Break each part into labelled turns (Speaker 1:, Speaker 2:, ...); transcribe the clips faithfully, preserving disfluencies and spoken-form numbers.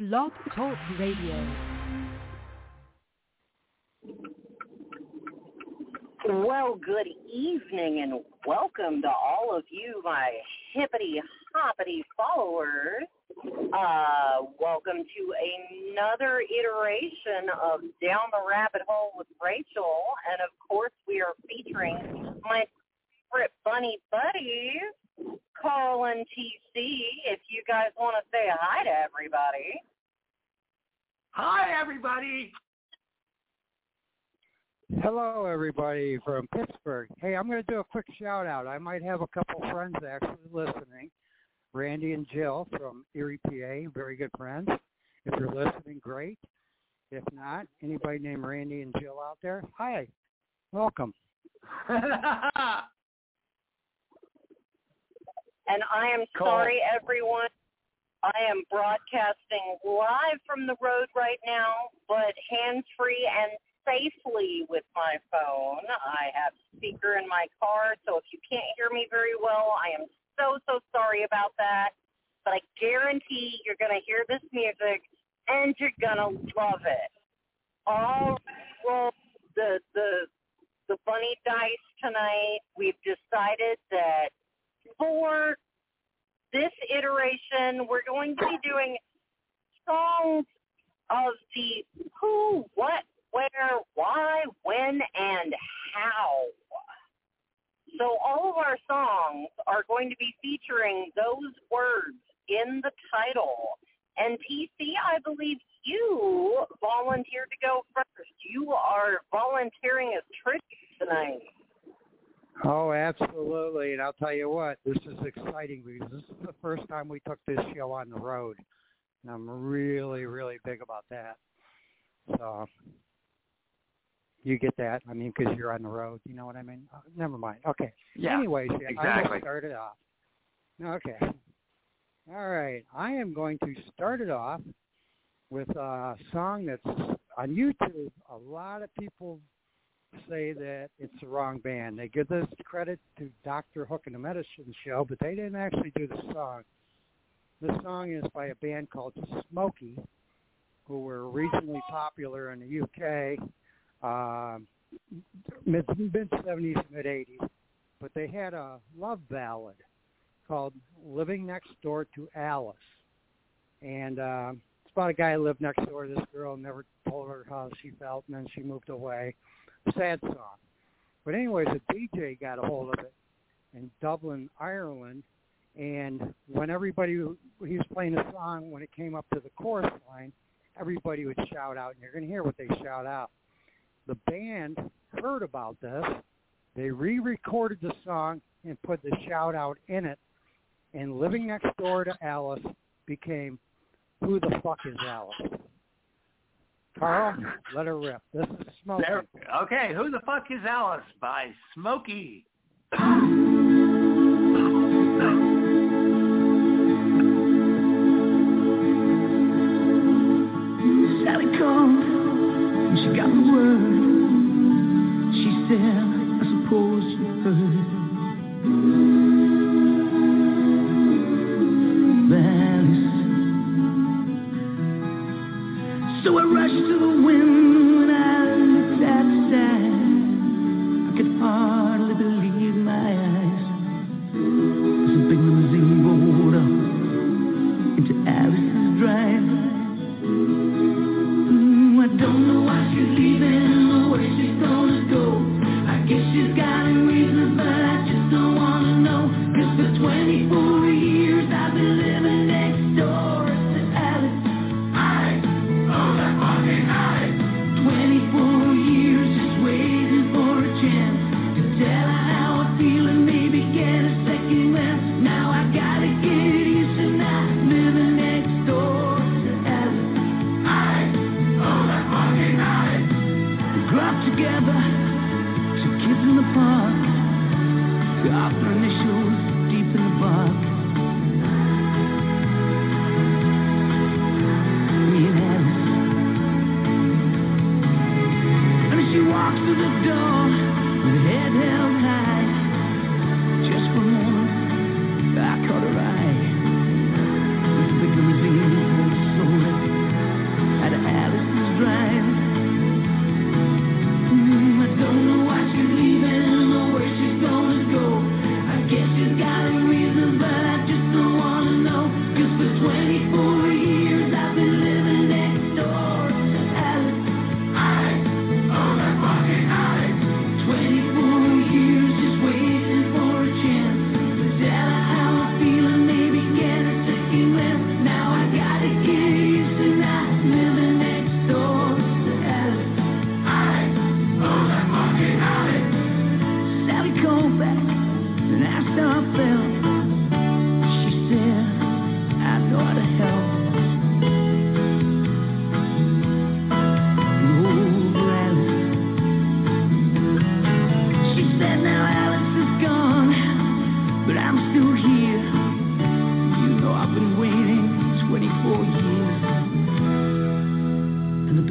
Speaker 1: Blog Talk Radio.
Speaker 2: Well, good evening and welcome to all of you, my hippity-hoppity followers. Uh, welcome to another iteration of Down the Rabbit Hole with Rachel. And, of course, we are featuring my favorite bunny buddies, Carl and T C. If you guys want to say hi to everybody.
Speaker 3: Hi, everybody.
Speaker 4: Hello, everybody from Pittsburgh. Hey, I'm going to do a quick shout-out. I might have a couple friends actually listening. Randy and Jill from Erie, P A, very good friends. If you're listening, great. If not, anybody named Randy and Jill out there, hi, welcome.
Speaker 2: And I am
Speaker 3: Cool.
Speaker 2: sorry, everyone. I am broadcasting live from the road right now, but hands-free and safely with my phone. I have speaker in my car, so if you can't hear me very well, I am so, so sorry about that. But I guarantee you're going to hear this music, and you're going to love it. All roll the, the, the bunny dice tonight. We've decided that for this iteration, we're going to be doing songs of the who, what, where, why, when, and how. So all of our songs are going to be featuring those words in the title. And T C, I believe you volunteered to go first. You are volunteering as Trish tonight.
Speaker 4: Oh, absolutely. And I'll tell you what, this is exciting because this is the first time we took this show on the road. And I'm really, really big about that. So you get that? I mean, because you're on the road. You know what I mean? Uh, never mind. Okay.
Speaker 3: Yeah,
Speaker 4: Anyways,
Speaker 3: exactly.
Speaker 4: I'm going to start it off. Okay. All right. I am going to start it off with a song that's on YouTube. A lot of people say that it's the wrong band. They give this credit to Doctor Hook and the Medicine Show, but they didn't actually do the song. This song is by a band called Smokey, who were regionally popular in the U K, um, mid mid-seventies, mid-eighties. But they had a love ballad called Living Next Door to Alice. And uh, it's about a guy who lived next door to this girl and never told her how she felt, and then she moved away. Sad song. But anyways, a D J got a hold of it in Dublin, Ireland, and when everybody, he was playing a song, when it came up to the chorus line, everybody would shout out, and you're going to hear what they shout out. The band heard about this. They re-recorded the song and put the shout out in it, and Living Next Door to Alice became Who the Fuck is Alice? Carl, let her rip. This is Smokey.
Speaker 3: There, okay, Who the Fuck is Alice by Smokey.
Speaker 5: Sally called, and she got the word. She said, I suppose you heard. So I rushed to the window when I looked outside. I could hardly believe my eyes. As a big limousine rolled up into Alice's drive. Mm, I don't know why she's leaving or where she's gonna go. I guess she's got a reason, but I just don't wanna know. 'Cause for twenty-four years I've been living next door to Alice. twenty-four years just waiting.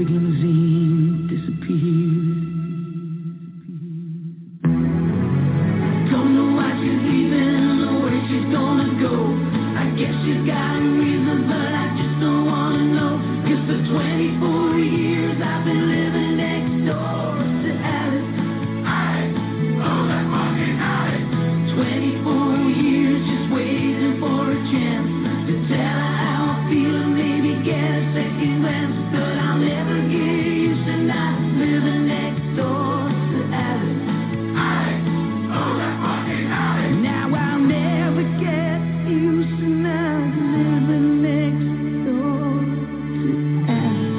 Speaker 5: big limousine disappeared. Don't know why she's leaving or where she's gonna go. I guess she's got a reason, but I just don't wanna know. 'Cause for twenty-four years I've been living next door to Alice. I owe that fucking Alice. twenty-four years just waiting for a chance to tell her how I feel and maybe get a second glance. But I'll never get used to not living next door to Alice. I owe that fucking Alice. Now I'll never get used to not living next door to Alice.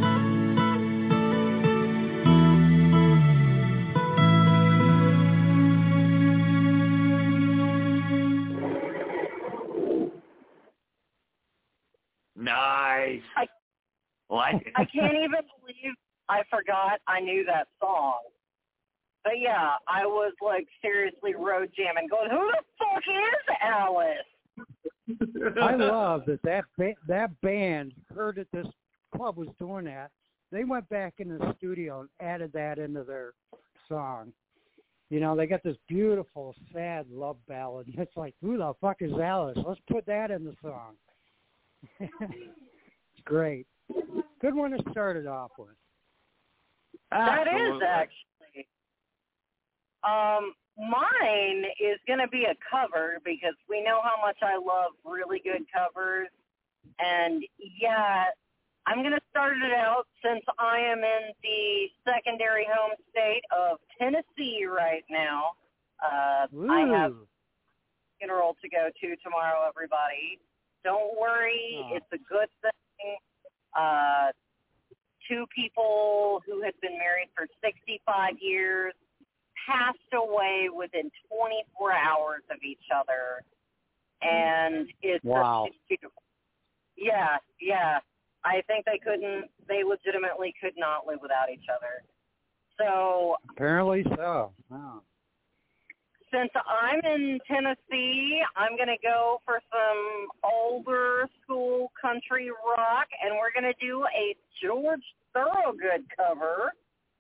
Speaker 3: Nice.
Speaker 2: I-
Speaker 3: Like it.
Speaker 2: I can't even believe I forgot I knew that song. But yeah, I was like seriously road jamming, going, "Who the fuck is Alice?"
Speaker 4: I love that that ba- that band heard that this club was doing that. They went back in the studio and added that into their song. You know, they got this beautiful, sad love ballad. It's like, who the fuck is Alice? Let's put that in the song. It's great. Good one to start it off with.
Speaker 2: That is
Speaker 3: Absolutely.
Speaker 2: actually. Um, mine is going to be a cover because we know how much I love really good covers. And yeah, I'm going to start it out since I am in the secondary home state of Tennessee right now. Uh, I have
Speaker 4: Ooh.
Speaker 2: a funeral to go to tomorrow, everybody. Don't worry,
Speaker 4: Oh.
Speaker 2: it's a good thing. Uh, two people who had been married for sixty-five years passed away within twenty-four hours of each other. And it's
Speaker 4: Wow.
Speaker 2: it's beautiful. Yeah, yeah. I think they couldn't, they legitimately could not live without each other. So
Speaker 4: Apparently so. Wow.
Speaker 2: since I'm in Tennessee, I'm going to go for some older school country rock, and we're going to do a George Thorogood cover.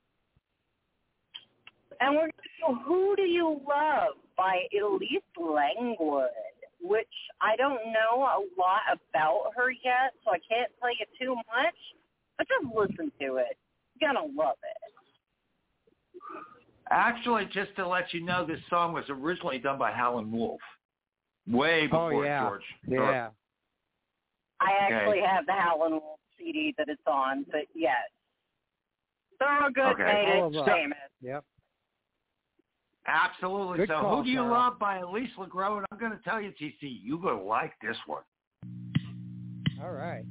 Speaker 2: And we're going to do Who Do You Love by Elise Langwood, which I don't know a lot about her yet, so I can't tell you too much, but just listen to it. You're going to love it.
Speaker 3: Actually, just to let you know, this song was originally done by Howlin' Wolf, way before
Speaker 4: Oh, yeah.
Speaker 3: George.
Speaker 4: Yeah.
Speaker 2: I
Speaker 3: Okay.
Speaker 2: actually have the Howlin' Wolf C D that it's on, but yes. Thorogood
Speaker 3: Okay.
Speaker 2: made
Speaker 4: All
Speaker 2: it
Speaker 4: of us.
Speaker 2: famous.
Speaker 4: Yep.
Speaker 3: Absolutely.
Speaker 4: Good
Speaker 3: so
Speaker 4: call,
Speaker 3: Who Do You
Speaker 4: Sarah.
Speaker 3: Love by Elise LeGros, and I'm going to tell you, T C, you're going to like this one.
Speaker 4: All right.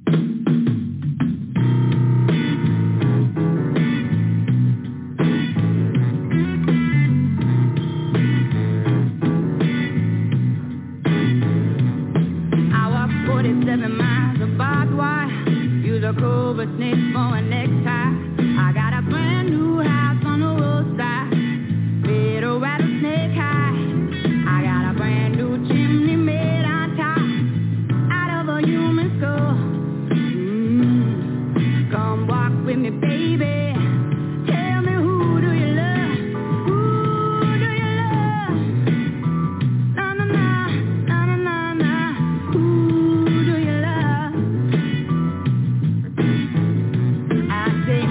Speaker 6: I walked forty-seven miles of barbed wire. Use a cobra snake for a necktie. I got a brand new house on the roadside. Made a rattlesnake high. I got a brand new chimney made on top out of a human skull. Mm. Come walk with me, baby. Tell me, who do you love? Who do you love? Na na na, na na na na. Who do you love? I say,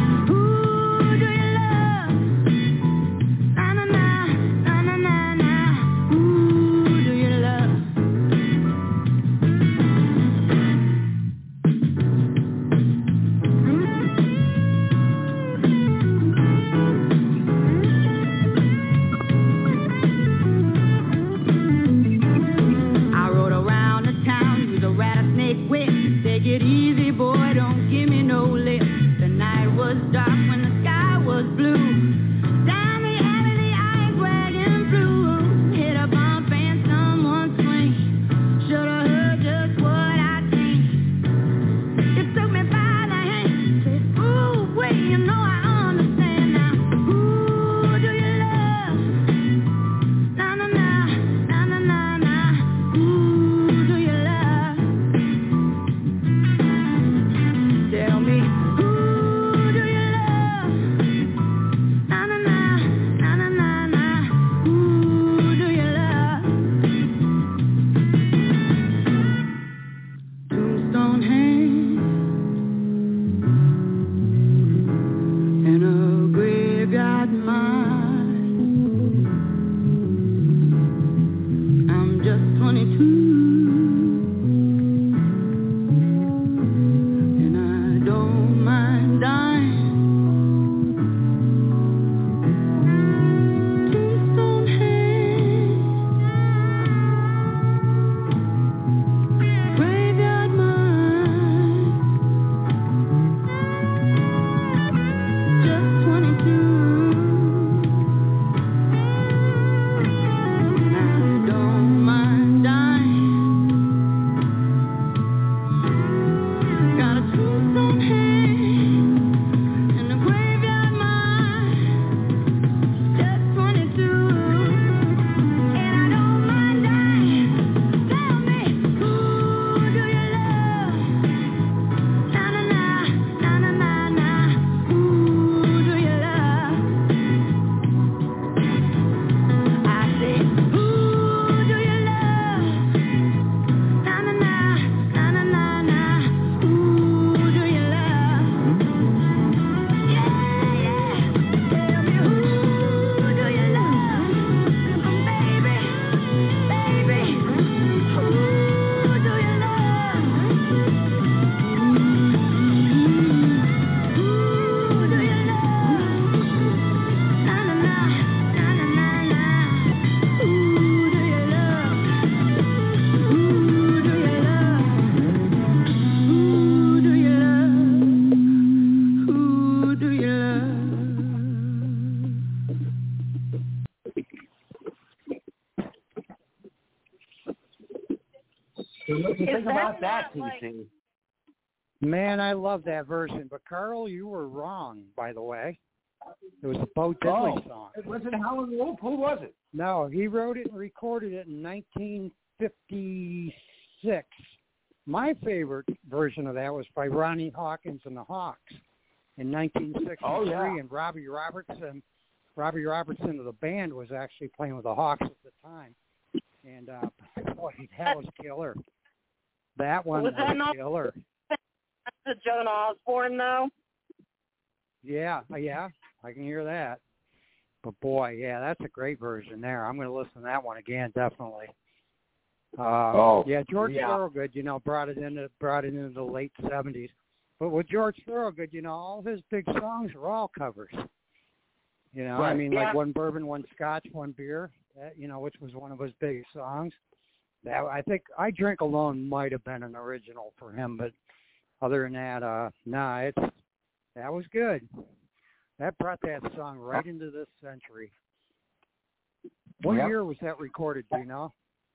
Speaker 3: you
Speaker 2: Is
Speaker 3: think
Speaker 2: that
Speaker 3: about that,
Speaker 2: not like-
Speaker 3: T C?
Speaker 4: Man, I love that version. But Carl, you were wrong, by the way. It was a Bo Diddley
Speaker 3: Oh,
Speaker 4: song.
Speaker 3: it wasn't Howlin' Wolf. Who was it?
Speaker 4: No, he wrote it and recorded it in nineteen fifty-six. My favorite version of that was by Ronnie Hawkins and the Hawks in nineteen sixty-three,
Speaker 3: Oh, yeah.
Speaker 4: and Robbie Robertson, Robbie Robertson of the band was actually playing with the Hawks at the time, and uh, boy, that was killer. That one
Speaker 2: Was
Speaker 4: was,
Speaker 2: that not-
Speaker 4: killer.
Speaker 2: to Joan Osborne, though?
Speaker 4: Yeah, yeah, I can hear that. But boy, yeah, that's a great version there. I'm going to listen to that one again, definitely. Uh,
Speaker 3: Oh,
Speaker 4: yeah, George
Speaker 3: yeah.
Speaker 4: Thorogood, you know, brought it into brought it into the late seventies. But with George Thorogood, you know, all his big songs are all covers. You know, I
Speaker 3: Right.
Speaker 4: mean,
Speaker 2: Yeah.
Speaker 4: like One Bourbon, One Scotch, One Beer, that, you know, which was one of his big songs. That I think I Drink Alone might have been an original for him, but other than that, uh, nah, it's that was good. That brought that song right into this century. What
Speaker 3: Yep.
Speaker 4: year was that recorded? Do you know?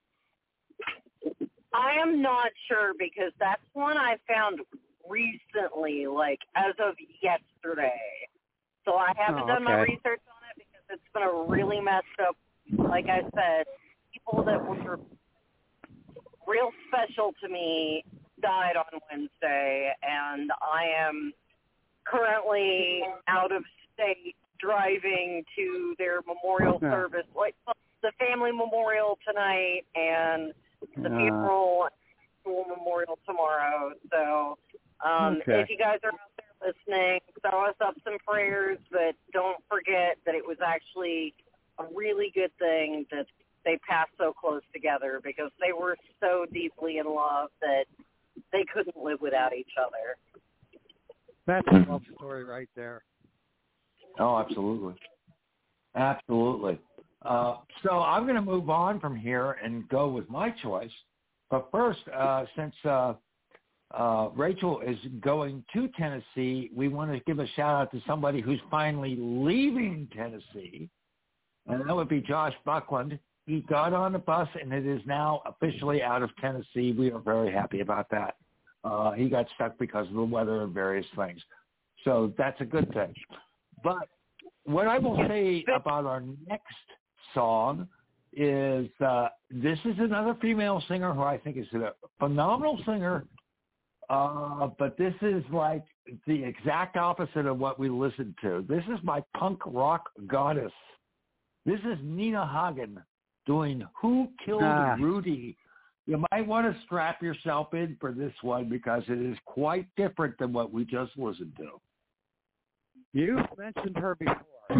Speaker 2: I am not sure because that's one I found recently, like as of yesterday. So I haven't
Speaker 4: Oh,
Speaker 2: done my
Speaker 4: okay.
Speaker 2: research on it because it's been a really messed up, like I said, people that were real special to me died on Wednesday, and I am currently out of state driving to their memorial
Speaker 4: Yeah.
Speaker 2: service, like the family memorial tonight and the
Speaker 4: Uh,
Speaker 2: funeral school memorial tomorrow. So um,
Speaker 4: Okay.
Speaker 2: if you guys are out there listening, throw us up some prayers, but don't forget that it was actually a really good thing that they passed so close together because they were so deeply in love that they couldn't live without each other.
Speaker 4: That's a love story right there.
Speaker 3: Oh, absolutely. Absolutely. Uh, so I'm going to move on from here and go with my choice. But first, uh, since uh, uh, Rachel is going to Tennessee, we want to give a shout-out to somebody who's finally leaving Tennessee, and that would be Josh Buckland. He got on the bus, and it is now officially out of Tennessee. We are very happy about that. Uh, he got stuck because of the weather and various things. So that's a good thing. But what I will say about our next song is uh, this is another female singer who I think is a phenomenal singer, uh, but this is like the exact opposite of what we listened to. This is my punk rock goddess. This is Nina Hagen doing Who Killed
Speaker 4: Ah.
Speaker 3: Rudy. You might want to strap yourself in for this one because it is quite different than what we just listened to.
Speaker 4: You've mentioned her before.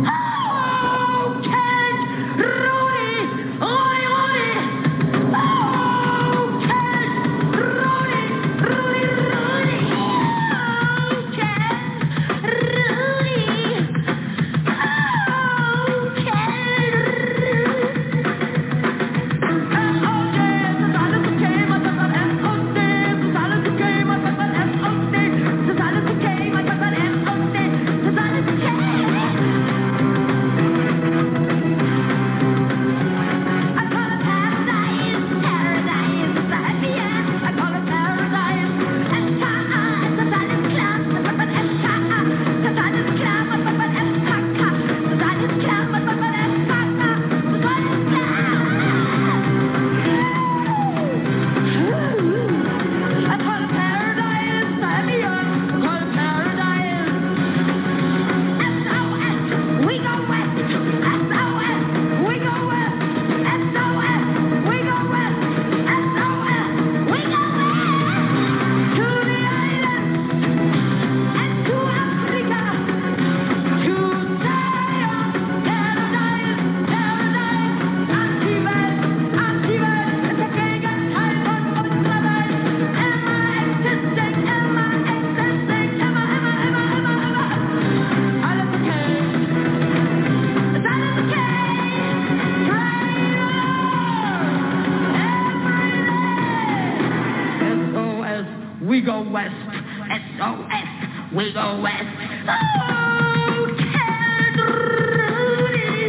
Speaker 6: We go west, S O S, we go west. Oh, Ted Rudy.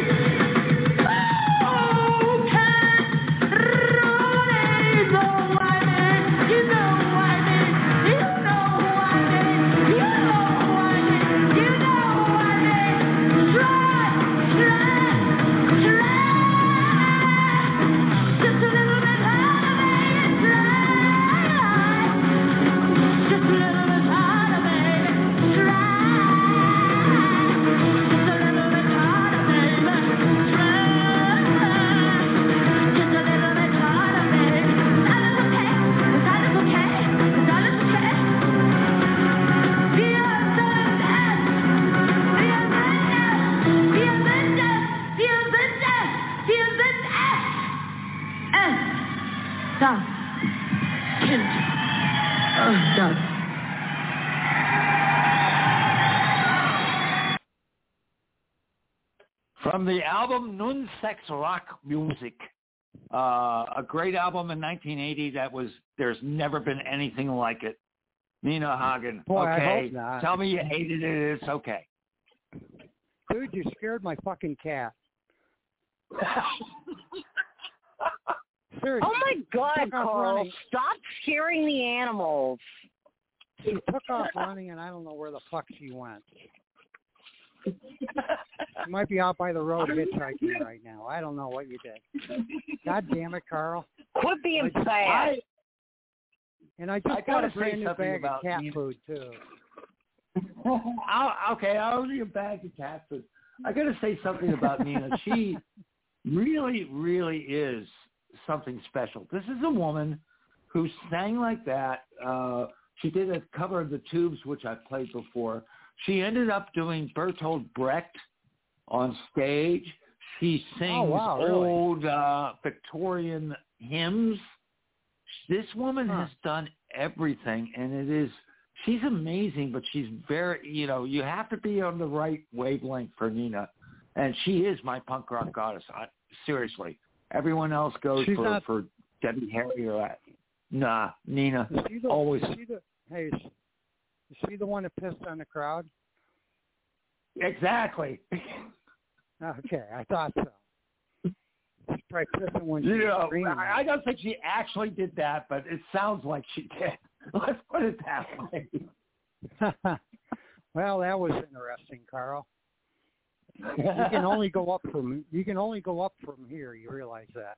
Speaker 6: Oh, Ted Rudy, the one
Speaker 3: From the album Nun Sex Rock Music, uh, a great album in nineteen eighty that was, there's never been anything like it. Nina Hagen,
Speaker 4: Boy,
Speaker 3: okay,
Speaker 4: I hope not.
Speaker 3: Tell me you hated it, it's okay.
Speaker 4: Dude, you scared my fucking cat. Seriously.
Speaker 2: Oh my God,
Speaker 4: Took off
Speaker 2: Carl!
Speaker 4: running.
Speaker 2: Stop scaring the animals.
Speaker 4: She took off running, and I don't know where the fuck she went. She might be out by the road hitchhiking right now. I don't know what you did. God damn it, Carl.
Speaker 2: Quit being
Speaker 4: I,
Speaker 2: bad.
Speaker 3: I,
Speaker 4: And I just
Speaker 3: I
Speaker 4: got
Speaker 3: gotta
Speaker 4: a brand
Speaker 3: say
Speaker 4: new
Speaker 3: something
Speaker 4: bag of
Speaker 3: about
Speaker 4: cat
Speaker 3: Nina.
Speaker 4: food, too.
Speaker 3: I'll, okay, I'll give you a bag of cat food. I got to say something about Nina. She really, really is something special. This is a woman who sang like that. Uh, she did a cover of the Tubes, which I've played before. She ended up doing Bertolt Brecht on stage. She sings
Speaker 4: Oh, wow, really?
Speaker 3: old uh, Victorian hymns. This woman
Speaker 4: Huh.
Speaker 3: has done everything, and it is, she's amazing, but she's very, you know, you have to be on the right wavelength for Nina. And she is my punk rock goddess. I, seriously. Everyone else goes
Speaker 4: She's
Speaker 3: for,
Speaker 4: not-
Speaker 3: for Debbie Harry or that. Nah, Nina.
Speaker 4: Is she the,
Speaker 3: Always.
Speaker 4: Is she the, hey, is, is she the one that pissed on the crowd?
Speaker 3: Exactly.
Speaker 4: Okay, I thought so. She's probably pissing when she's
Speaker 3: You know,
Speaker 4: screaming.
Speaker 3: I, I don't think she actually did that, but it sounds like she did. Let's put it that way.
Speaker 4: Well, that was interesting, Carl. You can only go up from you can only go up from here. You realize that?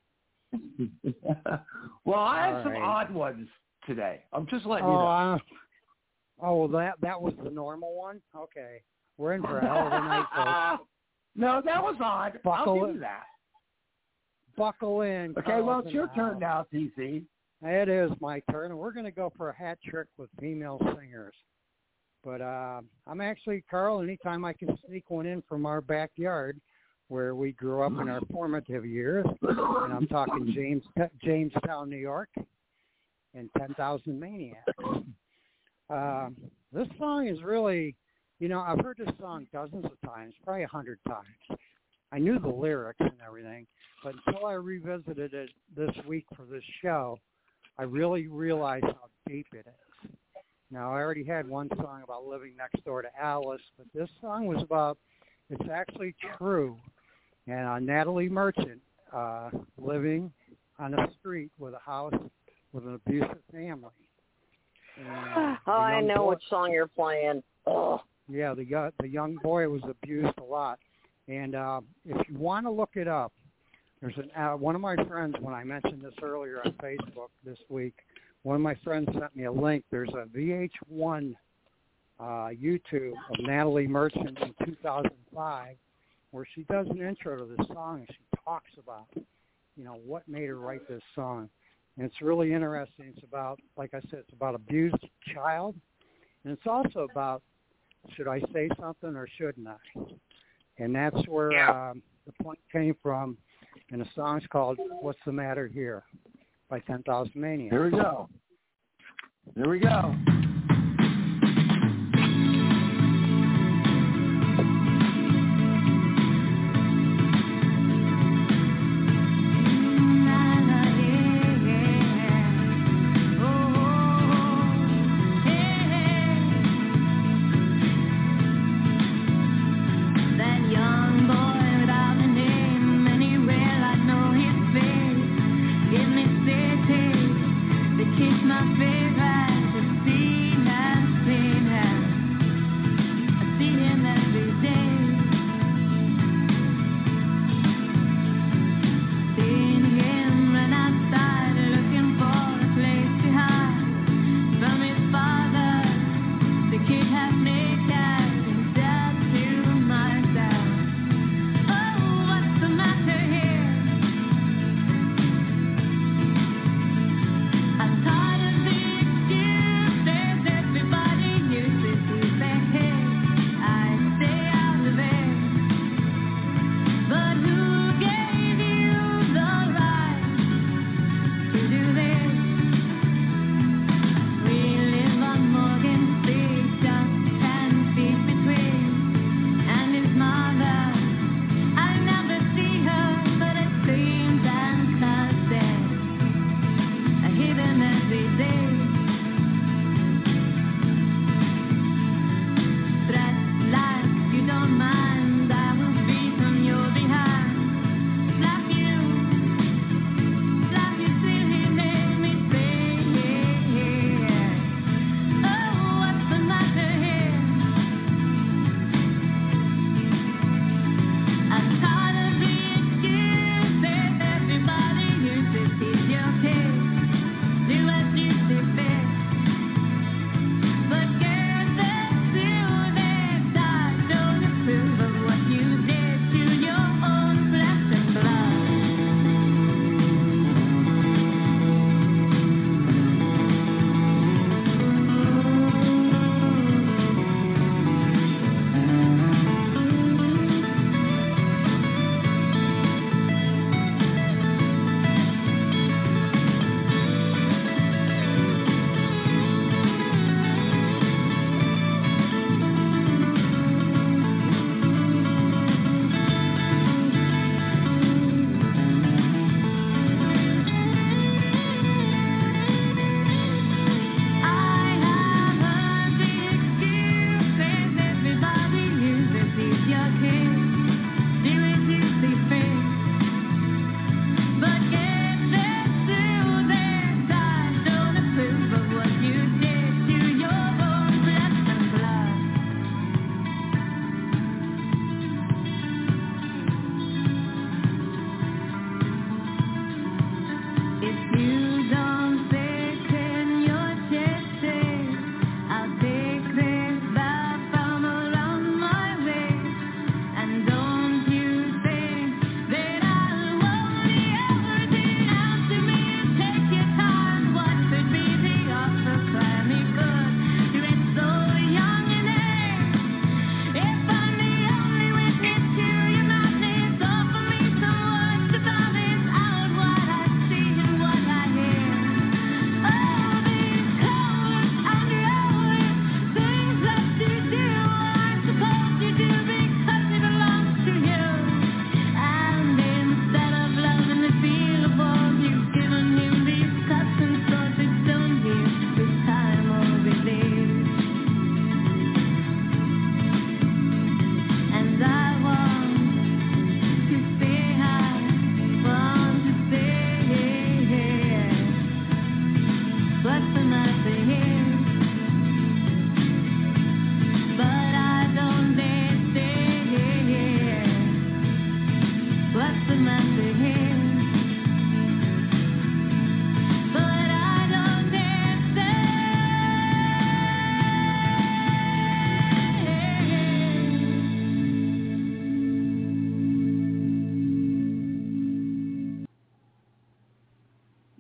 Speaker 3: Well, I had
Speaker 4: All
Speaker 3: some
Speaker 4: right.
Speaker 3: odd ones today. I'm just letting
Speaker 4: Oh,
Speaker 3: you know.
Speaker 4: uh, oh, well, that that was the normal one. Okay, we're in for a hell of a night, folks.
Speaker 3: No, that was odd.
Speaker 4: Buckle
Speaker 3: I'll give
Speaker 4: in.
Speaker 3: you that.
Speaker 4: Buckle in.
Speaker 3: Okay,
Speaker 4: Carl's
Speaker 3: well,
Speaker 4: in
Speaker 3: it's your
Speaker 4: the
Speaker 3: turn
Speaker 4: house.
Speaker 3: now, T C.
Speaker 4: It is my turn, and we're going to go for a hat trick with female singers. But uh, I'm actually, Carl, anytime I can sneak one in from our backyard where we grew up in our formative years, and I'm talking James, Jamestown, New York, and ten thousand Maniacs. Uh, this song is really, you know, I've heard this song dozens of times, probably a hundred times. I knew the lyrics and everything, but until I revisited it this week for this show, I really realized how deep it is. Now, I already had one song about living next door to Alice, but this song was about, it's actually true. And uh, Natalie Merchant uh, living on a street with a house with an abusive family. And
Speaker 2: Oh,
Speaker 4: the
Speaker 2: I
Speaker 4: young
Speaker 2: know
Speaker 4: boy-
Speaker 2: what song you're playing. Oh.
Speaker 4: Yeah, the young, the young boy was abused a lot. And uh, if you want to look it up, there's an uh, one of my friends, when I mentioned this earlier on Facebook this week, one of my friends sent me a link. There's a V H one uh, YouTube of Natalie Merchant in two thousand five where she does an intro to this song and she talks about, you know, what made her write this song. And it's really interesting. It's about, like I said, it's about abused child. And it's also about, should I say something or shouldn't I? And that's where
Speaker 2: Yeah.
Speaker 4: um, the point came from. And the song's called What's the Matter Here by ten thousand Maniacs.
Speaker 3: Here we go. Here we go.
Speaker 6: We live on Morgan Street, just ten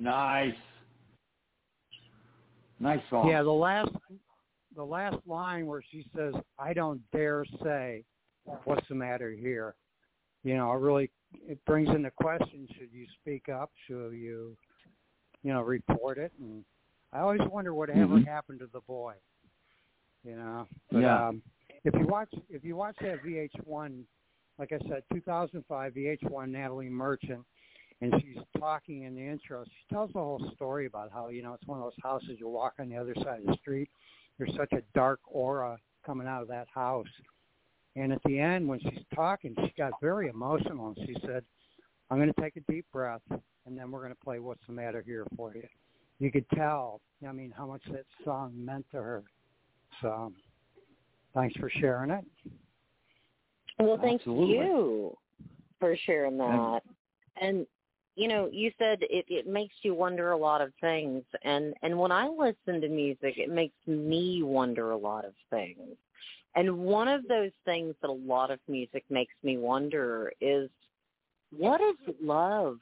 Speaker 3: Nice. Nice song.
Speaker 4: Yeah, the last the last line where she says, "I don't dare say what's the matter here." You know, it really it brings into question: should you speak up? Should you, you know, report it? And I always wonder whatever
Speaker 3: mm-hmm.
Speaker 4: happened to the boy. You know, but,
Speaker 3: yeah.
Speaker 4: Um, if you watch if you watch that V H one, like I said, two thousand five V H one, Natalie Merchant, and she's talking in the intro. She tells the whole story about how, you know, it's one of those houses you walk on the other side of the street. There's such a dark aura coming out of that house. And at the end, when she's talking, she got very emotional, and she said, "I'm going to take a deep breath, and then we're going to play What's the Matter Here for you." You could tell, I mean, how much that song meant to her. So thanks for sharing it.
Speaker 7: Well, thank
Speaker 3: Absolutely.
Speaker 7: you for sharing that. And, you know, you said it, it makes you wonder a lot of things. And, and when I listen to music, it makes me wonder a lot of things. And one of those things that a lot of music makes me wonder is, what is love?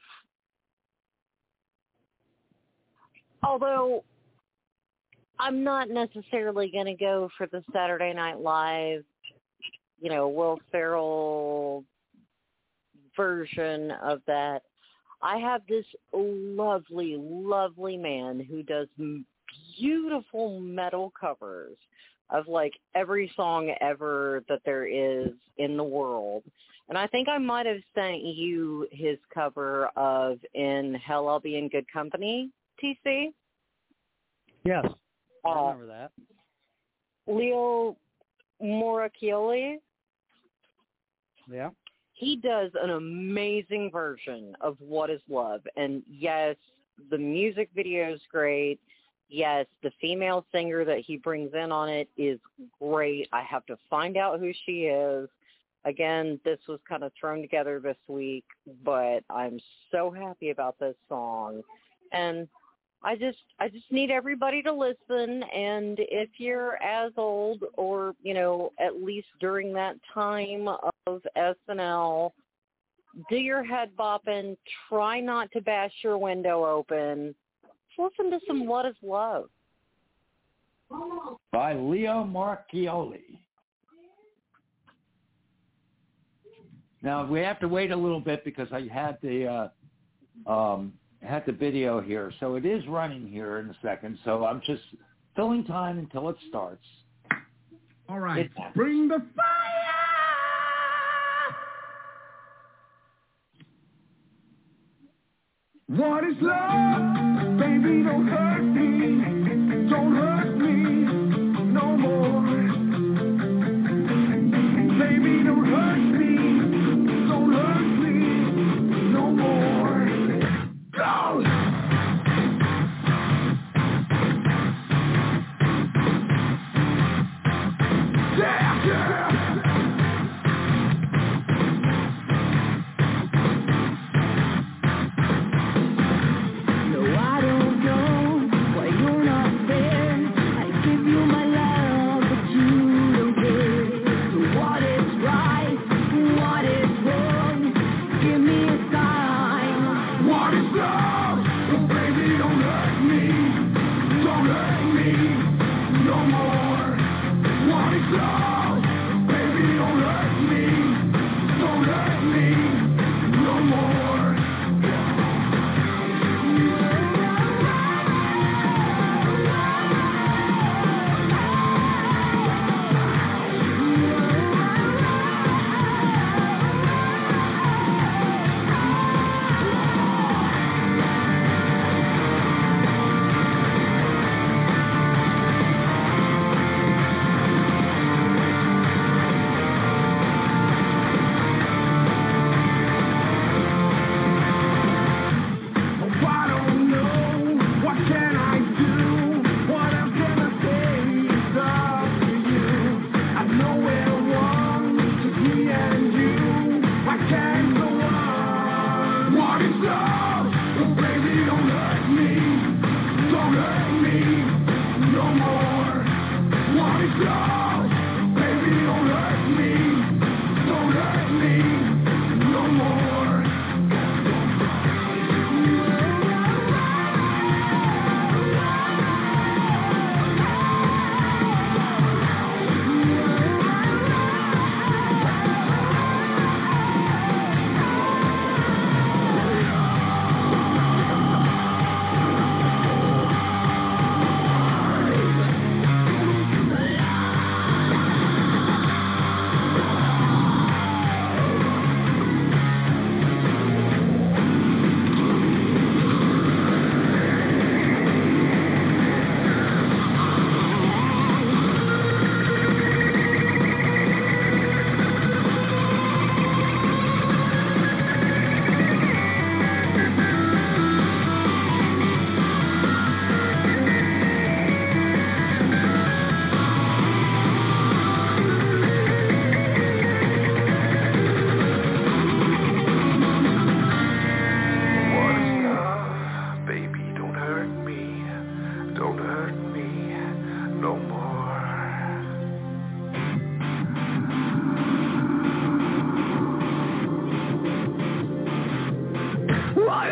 Speaker 7: Although I'm not necessarily going to go for the Saturday Night Live, you know, Will Ferrell version of that. I have this lovely, lovely man who does beautiful metal covers of, like, every song ever that there is in the world. And I think I might have sent you his cover of In Hell I'll Be in Good Company, T C.
Speaker 4: Yes, I
Speaker 7: uh,
Speaker 4: remember that.
Speaker 7: Leo Moracchioli.
Speaker 4: Yeah.
Speaker 7: He does an amazing version of What is Love. And yes, the music video is great. Yes, the female singer that he brings in on it is great. I have to find out who she is. Again, this was kind of thrown together this week, but I'm so happy about this song. And I just I just need everybody to listen, and if you're as old or, you know, at least during that time of S N L, do your head bopping, try not to bash your window open. Listen to some What is Love?
Speaker 3: By Leo Moracchioli. Now, we have to wait a little bit because I had the uh, um, had the video here. So it is running here in a second. So I'm just filling time until it starts.
Speaker 8: All right.
Speaker 3: It's,
Speaker 8: Bring the fire! What is love? Baby, don't hurt me. Don't hurt me no more. Baby, don't hurt me. Don't hurt me no more. Go! Yeah, yeah!
Speaker 5: Why you're not there? I give you my love, but you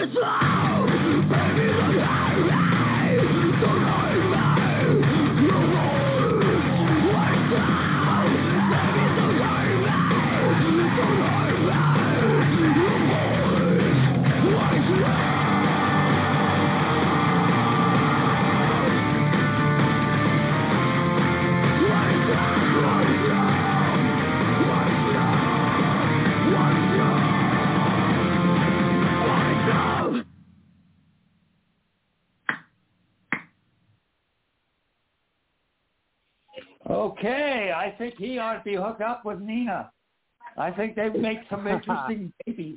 Speaker 3: Okay, I think he ought to be hooked up with Nina. I think they make some interesting babies.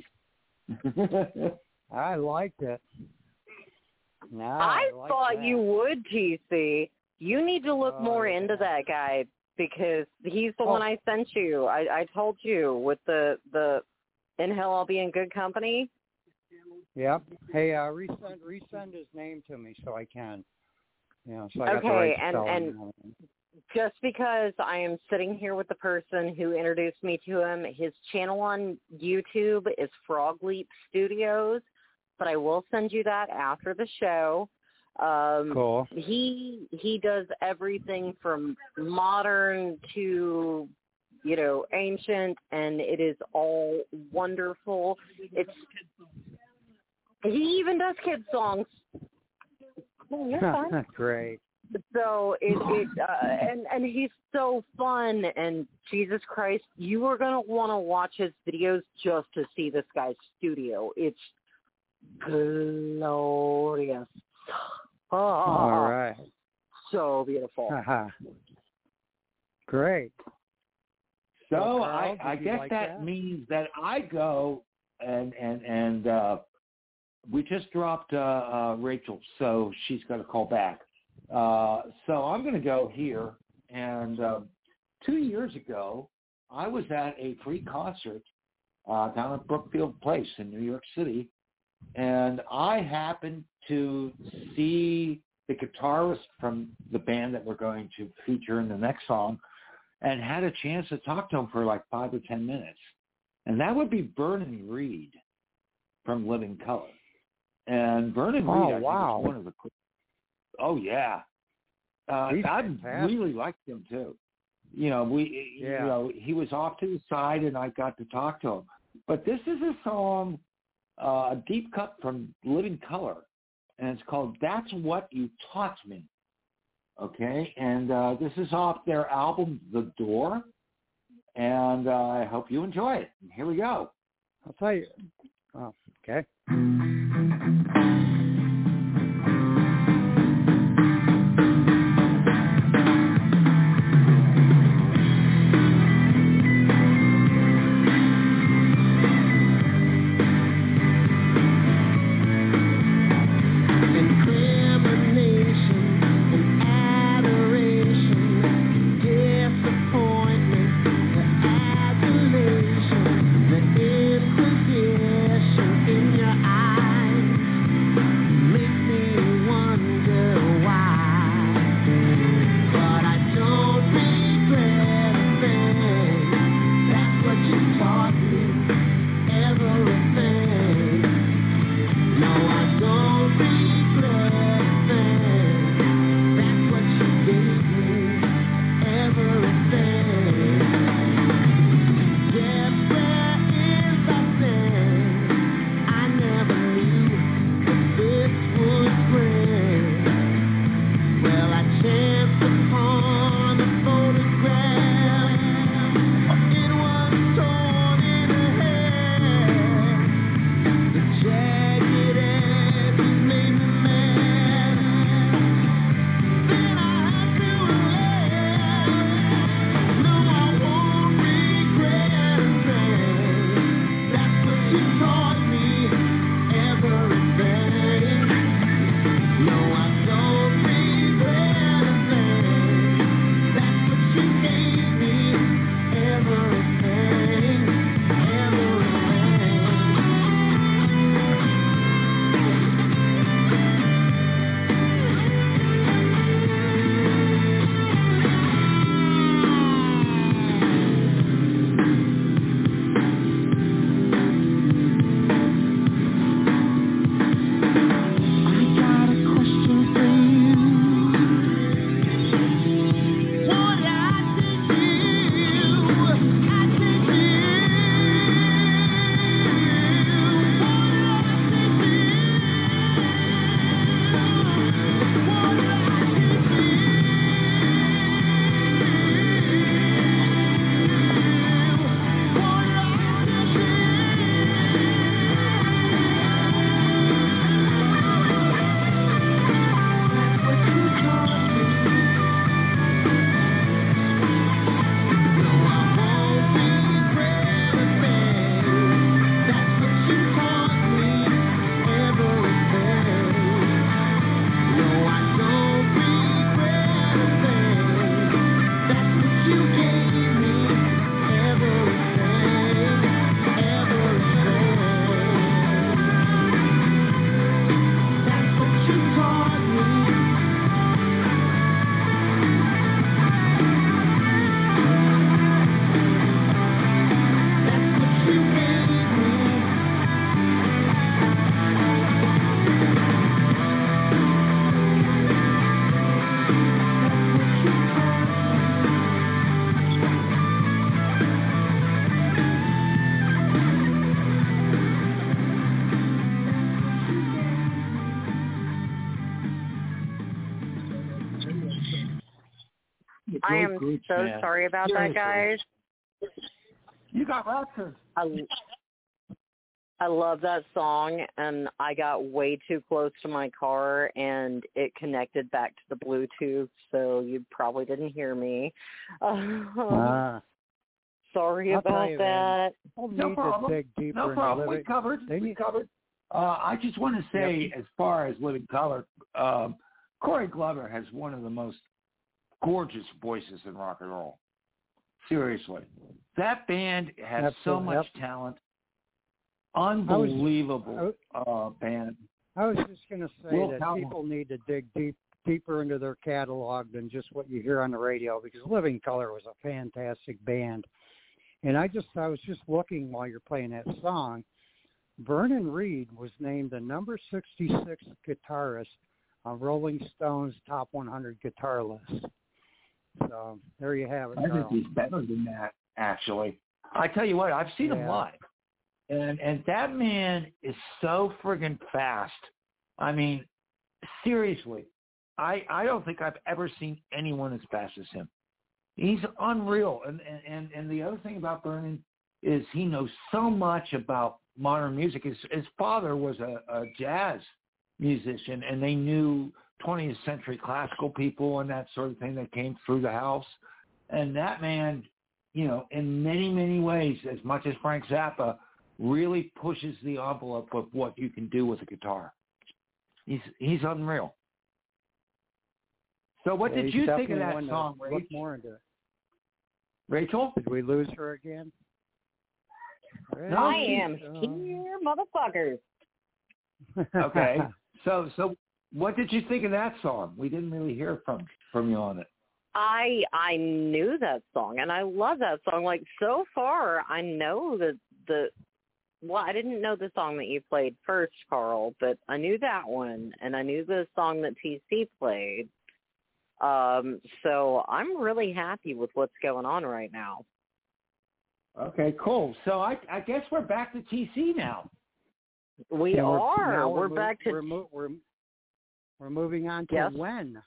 Speaker 4: I liked it. No,
Speaker 7: I,
Speaker 4: I liked
Speaker 7: thought
Speaker 4: that.
Speaker 7: you would, T C. You need to look
Speaker 4: Oh,
Speaker 7: more
Speaker 4: yeah.
Speaker 7: into that guy because he's the
Speaker 4: Oh.
Speaker 7: one I sent you. I, I told you with the the in hell I'll be in good company.
Speaker 4: Yep. Hey, uh, resend resend his name to me so I can. You know, so I got the
Speaker 7: Okay,
Speaker 4: right
Speaker 7: and-
Speaker 4: spelling
Speaker 7: and-
Speaker 4: on it.
Speaker 7: Just because I am sitting here with the person who introduced me to him, his channel on YouTube is Frog Leap Studios, but I will send you that after the show. Um,
Speaker 4: Cool.
Speaker 7: He he does everything from modern to, you know, ancient, and it is all wonderful. It's he even does kid songs. Oh, you're fine.
Speaker 4: Great.
Speaker 7: So it, it uh, and and he's so fun, and Jesus Christ, you are gonna want to watch his videos just to see this guy's studio. It's glorious. Oh,
Speaker 4: All right.
Speaker 7: so beautiful.
Speaker 4: Haha. Great.
Speaker 3: So
Speaker 4: Well,
Speaker 3: I,
Speaker 4: Carl,
Speaker 3: I
Speaker 4: did you
Speaker 3: guess
Speaker 4: like
Speaker 3: that,
Speaker 4: that?
Speaker 3: means that I go and and and uh, we just dropped uh, uh, Rachel, so she's going to call back. Uh, so I'm going to go here. And uh, two years ago, I was at a free concert uh, down at Brookfield Place in New York City, and I happened to see the guitarist from the band that we're going to feature in the next song, and had a chance to talk to him for like five or ten minutes. And that would be Vernon Reid from Living Color. And Vernon
Speaker 4: Oh,
Speaker 3: Reid, I
Speaker 4: wow.
Speaker 3: think, is one of the oh yeah, uh,
Speaker 4: He's
Speaker 3: I
Speaker 4: fantastic.
Speaker 3: really liked him too. You know, we
Speaker 4: Yeah.
Speaker 3: you know he was off to the side, and I got to talk to him. But this is a song, uh, a deep cut from Living Color, and it's called "That's What You Taught Me." Okay, and uh, this is off their album The Door, and uh, I hope you enjoy it. Here we go.
Speaker 4: I'll tell you. Oh, okay.
Speaker 5: Adulation, the inquisition in your eyes.
Speaker 7: I am
Speaker 3: groups,
Speaker 7: so
Speaker 3: man.
Speaker 7: sorry about
Speaker 3: Seriously.
Speaker 7: that, guys.
Speaker 3: You got raptured.
Speaker 7: I, I love that song, and I got way too close to my car, and it connected back to the Bluetooth, so you probably didn't hear me. Um,
Speaker 4: Ah.
Speaker 7: sorry
Speaker 4: I'll tell
Speaker 7: about
Speaker 4: you,
Speaker 7: that.
Speaker 4: People
Speaker 3: No
Speaker 4: need
Speaker 3: problem.
Speaker 4: to dig deeper
Speaker 3: No
Speaker 4: into
Speaker 3: problem. We
Speaker 4: living.
Speaker 3: covered.
Speaker 4: They
Speaker 3: We
Speaker 4: need,
Speaker 3: covered. Uh, I just want to say, as far as Living Color, um, Corey Glover has one of the most gorgeous voices in rock and roll. Seriously. That band has
Speaker 4: Absolutely.
Speaker 3: so much
Speaker 4: Yep.
Speaker 3: talent. Unbelievable
Speaker 4: I
Speaker 3: uh, band.
Speaker 4: I was just going to say
Speaker 3: Will
Speaker 4: that
Speaker 3: Cowboy.
Speaker 4: people need to dig deep, deeper into their catalog than just what you hear on the radio, because Living Color was a fantastic band. And I just, I was just looking while you're playing that song. Vernon Reid was named the number sixty-six guitarist on Rolling Stone's Top one hundred guitar list. So there you have it,
Speaker 3: I think
Speaker 4: Carl.
Speaker 3: he's better than that, actually. I tell you what, I've seen him
Speaker 4: Yeah.
Speaker 3: live. And and that man is so friggin' fast. I mean, seriously, I I don't think I've ever seen anyone as fast as him. He's unreal. And and, and the other thing about Vernon is he knows so much about modern music. His, his father was a, a jazz musician, and they knew twentieth century classical people and that sort of thing that came through the house. And that man, you know, in many, many ways, as much as Frank Zappa, really pushes the envelope of what you can do with a guitar. He's he's unreal. So what
Speaker 4: Yeah,
Speaker 3: did
Speaker 4: he's
Speaker 3: you think of
Speaker 4: definitely
Speaker 3: that
Speaker 4: one to
Speaker 3: song,
Speaker 4: Look
Speaker 3: Rachel?
Speaker 4: more into it.
Speaker 3: Rachel?
Speaker 4: Did we lose her again?
Speaker 3: No,
Speaker 7: I
Speaker 3: she-
Speaker 7: am here, motherfuckers.
Speaker 3: Okay. So so what did you think of that song? We didn't really hear from from you on it.
Speaker 7: I I knew that song, and I love that song. Like, so far, I know that the, well, I didn't know the song that you played first, Carl, but I knew that one, and I knew the song that T C played. Um, so I'm really happy with what's going on right now.
Speaker 3: Okay, cool. So I I guess we're back to T C now.
Speaker 7: We
Speaker 4: Yeah, we're-
Speaker 7: are.
Speaker 4: now
Speaker 7: We're,
Speaker 4: mo-
Speaker 7: back to
Speaker 4: We're, mo- we're, we're moving on to
Speaker 7: Yes.
Speaker 4: when.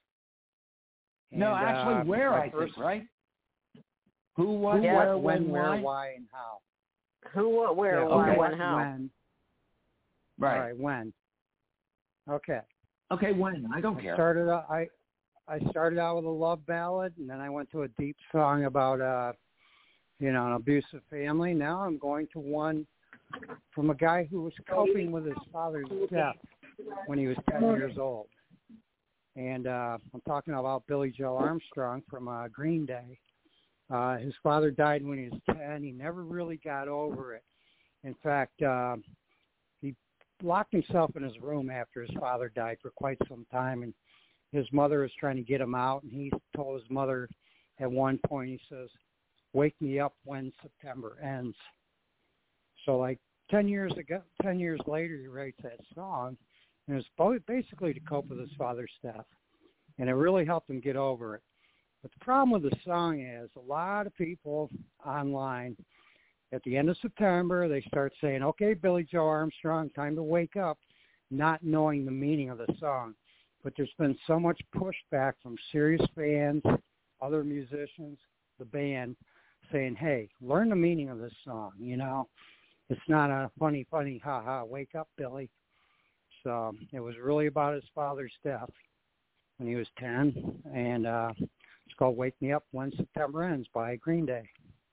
Speaker 3: No,
Speaker 4: And,
Speaker 3: actually,
Speaker 4: uh,
Speaker 3: where,
Speaker 4: my
Speaker 3: I
Speaker 4: first-
Speaker 3: think, right? Who, what,
Speaker 7: Yes,
Speaker 3: where,
Speaker 4: when,
Speaker 3: when,
Speaker 4: where,
Speaker 3: why?
Speaker 4: why, and how.
Speaker 7: who, what, where,
Speaker 4: Yeah,
Speaker 7: why,
Speaker 3: okay.
Speaker 7: when, how.
Speaker 4: When.
Speaker 3: Right.
Speaker 4: All right, when. Okay.
Speaker 3: Okay, when? I don't
Speaker 4: I
Speaker 3: care.
Speaker 4: started out, I I started out with a love ballad, and then I went to a deep song about uh you know, an abusive family. Now I'm going to one from a guy who was coping with his father's death when he was ten years old. And uh I'm talking about Billy Joe Armstrong from uh, Green Day. Uh his father died when he was ten. He never really got over it. In fact, uh, he locked himself in his room after his father died for quite some time, and his mother was trying to get him out, and he told his mother at one point, he says, "Wake me up when September ends." So like ten years ago, ten years later, he writes that song, and it's both basically to cope with his father's death, and it really helped him get over it. But the problem with the song is a lot of people online at the end of September, they start saying, "Okay, Billy Joe Armstrong, time to wake up," not knowing the meaning of the song. But there's been so much pushback from serious fans, other musicians, the band, saying, "Hey, learn the meaning of this song, you know. It's not a funny, funny, ha-ha, wake up, Billy." So it was really about his father's death when he was ten, and uh, it's called "Wake Me Up When September Ends" by Green Day.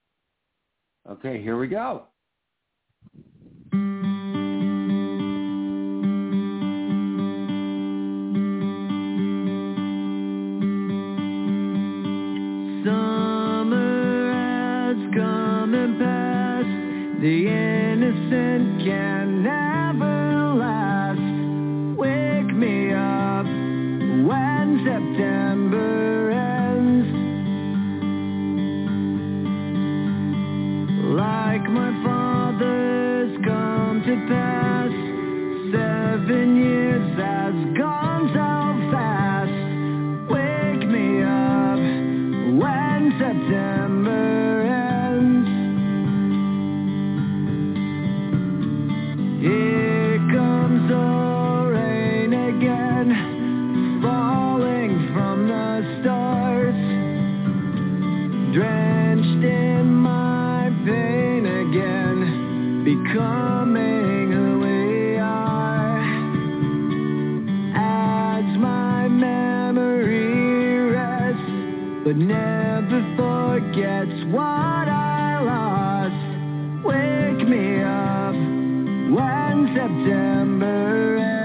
Speaker 3: Okay, here we go.
Speaker 5: Summer has come and passed. The innocent can never last. Wake me up when September ends. Like my father's come to pass. Seven years has gone so fast. Wake me up when September ends. Here comes the rain again, falling from the stars. drenched in my pain again, becoming who we are. As my memory rests, but never forgets what I lost. Wake me up when September ends.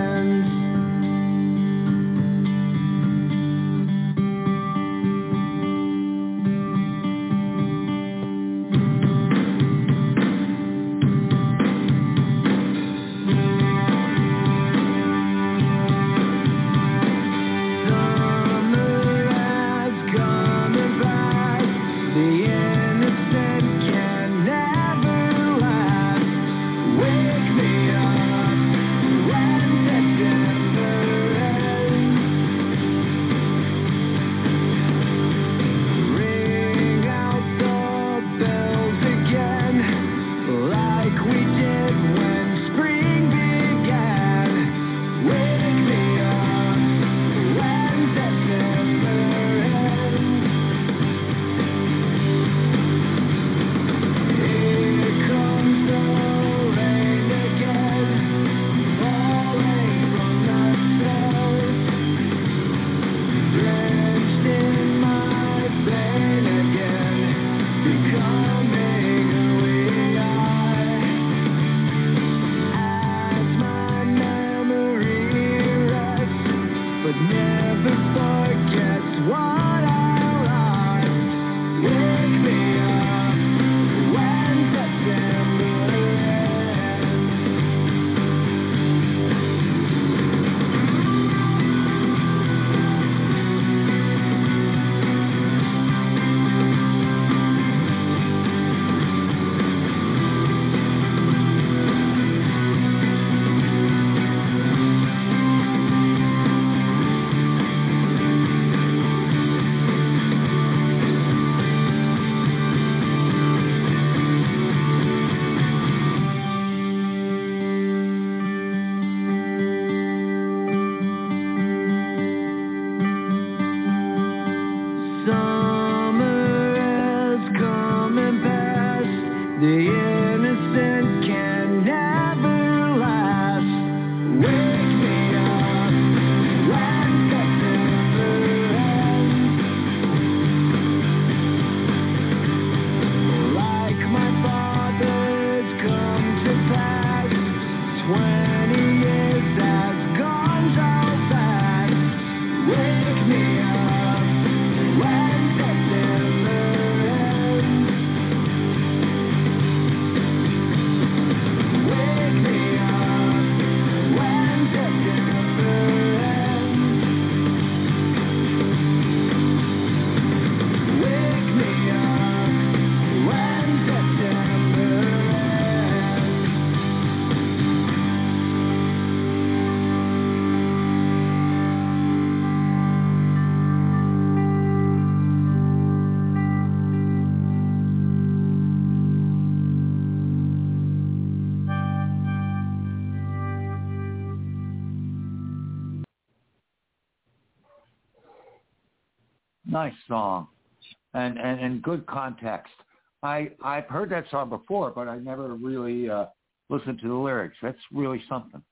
Speaker 3: Nice song, and, and and good context. I I've heard that song before, but I never really uh, listened to the lyrics. That's really something.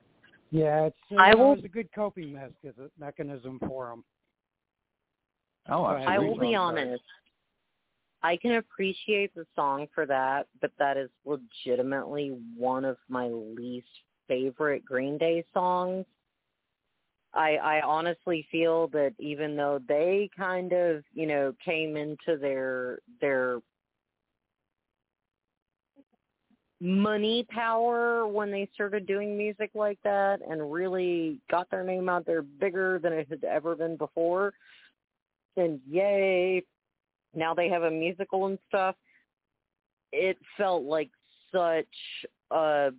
Speaker 4: Yeah, it's uh,
Speaker 7: I will,
Speaker 4: it was a good coping me- mechanism for him.
Speaker 3: Oh, absolutely.
Speaker 7: I will be honest. I can appreciate the song for that, but that is legitimately one of my least favorite Green Day songs. I, I honestly feel that even though they kind of, you know, came into their their money power when they started doing music like that and really got their name out there bigger than it had ever been before, and yay, now they have a musical and stuff, it felt like such a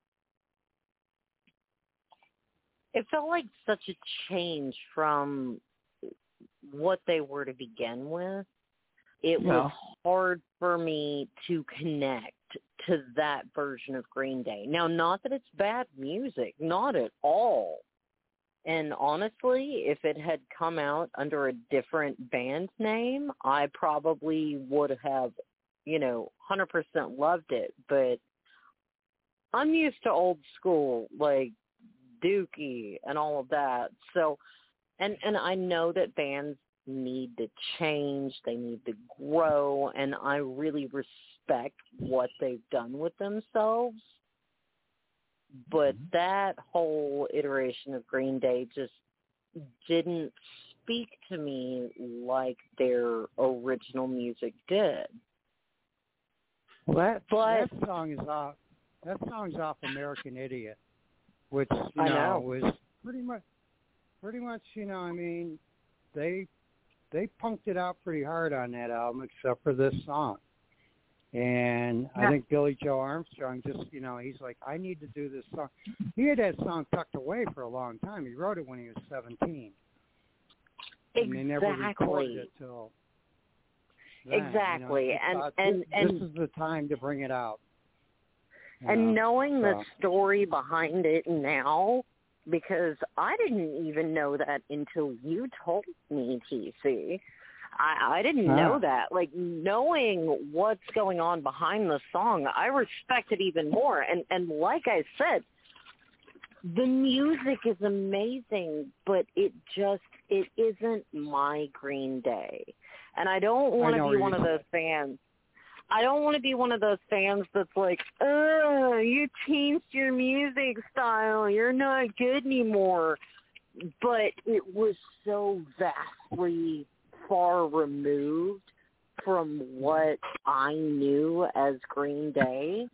Speaker 7: It felt like such a change from what they were to begin with. It
Speaker 3: Yeah.
Speaker 7: was hard for me to connect to that version of Green Day. Now, not that it's bad music, not at all. And honestly, if it had come out under a different band name, I probably would have, you know, one hundred percent loved it. But I'm used to old school, like Dookie and all of that. So, and, and I know that bands need to change, they need to grow, and I really respect what they've done with themselves. But that whole iteration of Green Day just didn't speak to me like their original music did.
Speaker 4: Well, that,
Speaker 7: but,
Speaker 4: that song is off. That song's off American Idiot, which you
Speaker 7: I
Speaker 4: know,
Speaker 7: know
Speaker 4: was pretty much, pretty much. You know, I mean, they they punked it out pretty hard on that album, except for this song. And
Speaker 7: yeah.
Speaker 4: I think Billy Joe Armstrong just, you know, he's like, I need to do this song. He had that song tucked away for a long time. He wrote it when he was seventeen.
Speaker 7: Exactly.
Speaker 4: And they never recorded it till then,
Speaker 7: exactly.
Speaker 4: You know,
Speaker 7: and,
Speaker 4: thought,
Speaker 7: and,
Speaker 4: this,
Speaker 7: and
Speaker 4: this is the time to bring it out.
Speaker 7: And
Speaker 4: know,
Speaker 7: knowing
Speaker 4: so.
Speaker 7: the story behind it now, because I didn't even know that until you told me, T C. I, I didn't
Speaker 4: ah.
Speaker 7: know that. Like, knowing what's going on behind the song, I respect it even more. And, and like I said, the music is amazing, but it just, it isn't my Green Day. And I don't want to be one of those fans. I don't want to be one of those fans that's like, oh, you changed your music style. You're not good anymore. But it was so vastly far removed from what I knew as Green Day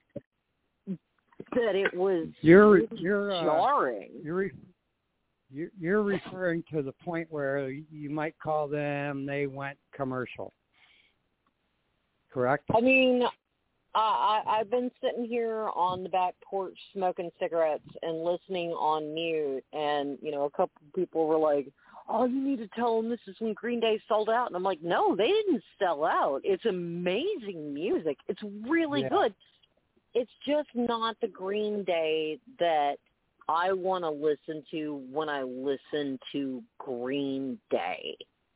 Speaker 7: that it was
Speaker 4: you're,
Speaker 7: really
Speaker 4: you're,
Speaker 7: jarring.
Speaker 4: Uh, you're, you're, you're referring to the point where you might call them, they went commercial. Correct?
Speaker 7: I mean, I, I, I've been sitting here on the back porch smoking cigarettes and listening on mute, and, you know, a couple of people were like, oh, you need to tell them this is when Green Day sold out. And I'm like, no, they didn't sell out. It's amazing music. It's really
Speaker 4: yeah.
Speaker 7: good. It's just not the Green Day that I want to listen to when I listen to Green Day.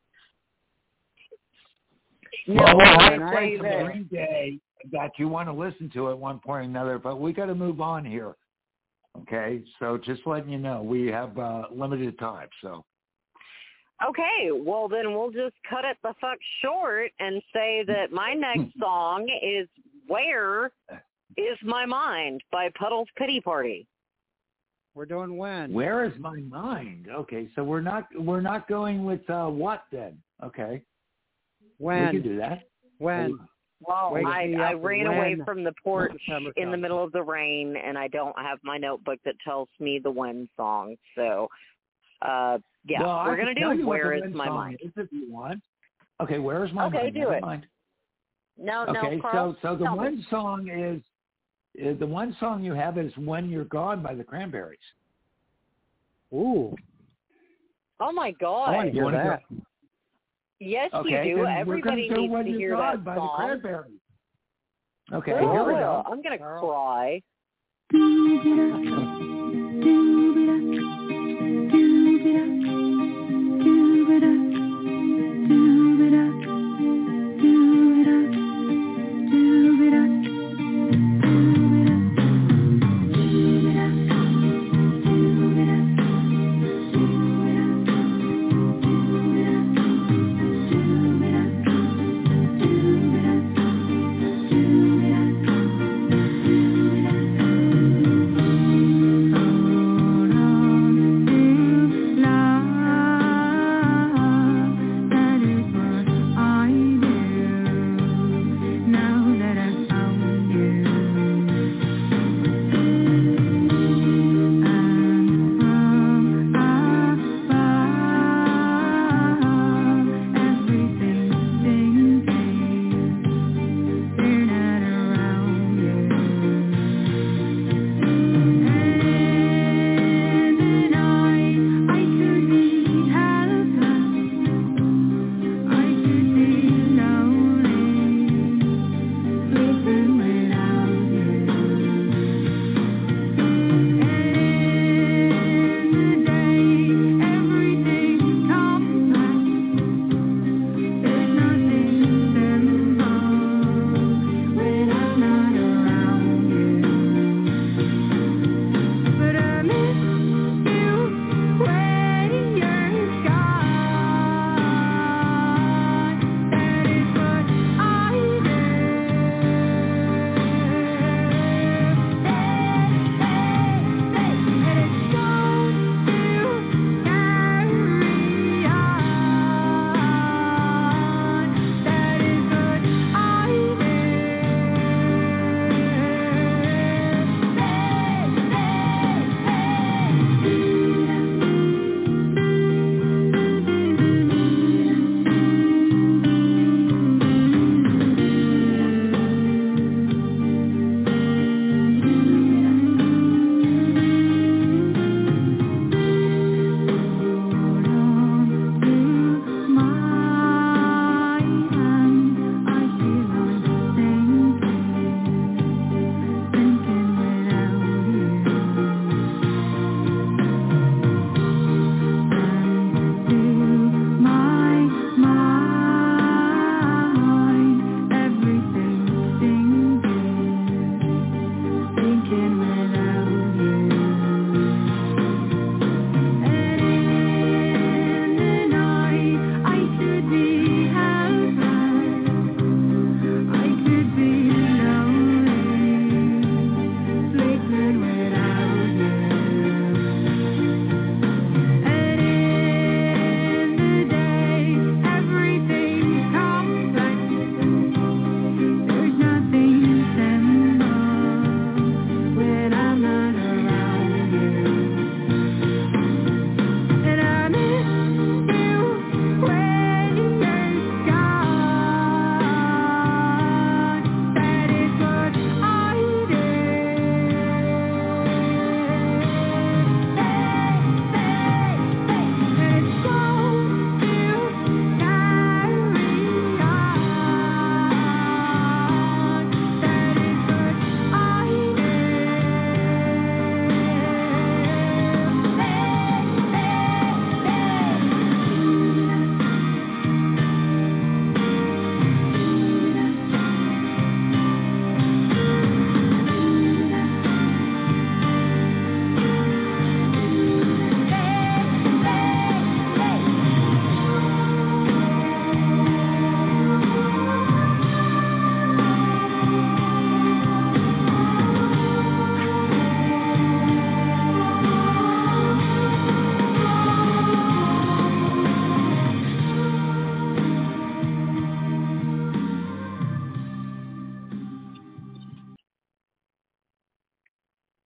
Speaker 3: Well,
Speaker 7: No,
Speaker 3: I
Speaker 7: I
Speaker 3: play
Speaker 7: say
Speaker 3: some
Speaker 7: that.
Speaker 3: Green Day that you want to listen to at one point or another, but we got to move on here. Okay, so just letting you know, we have uh, limited time, so.
Speaker 7: Okay, well then we'll just cut it the fuck short and say that my next song is Where Is My Mind by Puddle's Pity Party.
Speaker 4: We're doing When.
Speaker 3: Where is my mind? Okay, so we're not we're not going with uh, what then? Okay.
Speaker 4: When.
Speaker 3: We can do that.
Speaker 4: When.
Speaker 7: Well,
Speaker 4: Wake
Speaker 7: I,
Speaker 4: me
Speaker 7: I
Speaker 4: up
Speaker 7: ran
Speaker 4: when
Speaker 7: away from the porch
Speaker 4: September
Speaker 7: in the
Speaker 4: comes.
Speaker 7: middle of the rain, and I don't have my notebook that tells me the When song. So, uh, yeah,
Speaker 3: well,
Speaker 7: we're
Speaker 3: I
Speaker 7: going to
Speaker 3: can tell
Speaker 7: do
Speaker 3: you what
Speaker 7: Where
Speaker 3: the
Speaker 7: Is
Speaker 3: When
Speaker 7: My
Speaker 3: song
Speaker 7: Mind.
Speaker 3: is if you want. Okay, Where Is My
Speaker 7: Okay,
Speaker 3: Mind?
Speaker 7: do
Speaker 3: Never
Speaker 7: it.
Speaker 3: mind.
Speaker 7: No,
Speaker 3: Okay,
Speaker 7: no, Carl,
Speaker 3: so so the
Speaker 7: tell
Speaker 3: one
Speaker 7: me.
Speaker 3: song is, is the one song you have is When You're Gone by the Cranberries.
Speaker 4: Ooh.
Speaker 7: Oh, my
Speaker 4: I
Speaker 7: God.
Speaker 4: want to hear
Speaker 3: wanna
Speaker 4: that.
Speaker 3: go-
Speaker 7: Yes,
Speaker 3: Okay,
Speaker 7: you do.
Speaker 3: then
Speaker 7: Everybody
Speaker 3: we're gonna do
Speaker 7: needs
Speaker 3: When
Speaker 7: to
Speaker 3: You're
Speaker 7: hear
Speaker 3: Gone
Speaker 7: that
Speaker 3: by
Speaker 7: song.
Speaker 3: the Cranberries. Okay,
Speaker 7: Oh,
Speaker 3: here we go.
Speaker 7: I'm going to
Speaker 4: Carl.
Speaker 7: cry.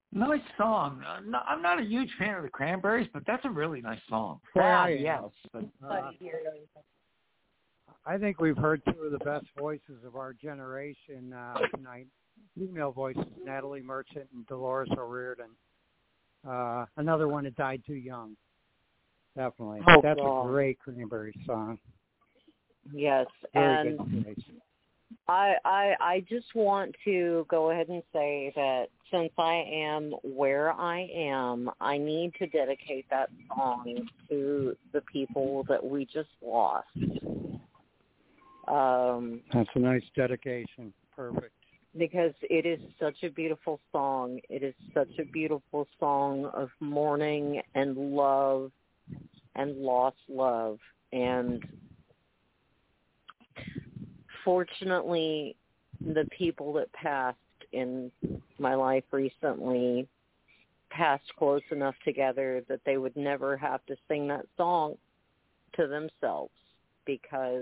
Speaker 3: Nice song. I'm not, I'm not a huge fan of the Cranberries, but that's a really nice song.
Speaker 4: Yeah,
Speaker 3: Sad,
Speaker 4: yeah.
Speaker 3: yes. But,
Speaker 4: Uh, I think we've heard two of the best voices of our generation uh, tonight. Female voices, Natalie Merchant and Dolores O'Riordan. Uh, another one that died too young. Definitely.
Speaker 7: Oh,
Speaker 4: That's
Speaker 7: God.
Speaker 4: a great Cranberries song.
Speaker 7: Yes,
Speaker 4: Very
Speaker 7: and
Speaker 4: good choice.
Speaker 7: I, I I just want to go ahead and say that since I am where I am, I need to dedicate that song to the people that we just lost. Um,
Speaker 4: That's a nice dedication. Perfect.
Speaker 7: Because it is such a beautiful song. It is such a beautiful song of mourning and love and lost love. And fortunately, the people that passed in my life recently passed close enough together that they would never have to sing that song to themselves, because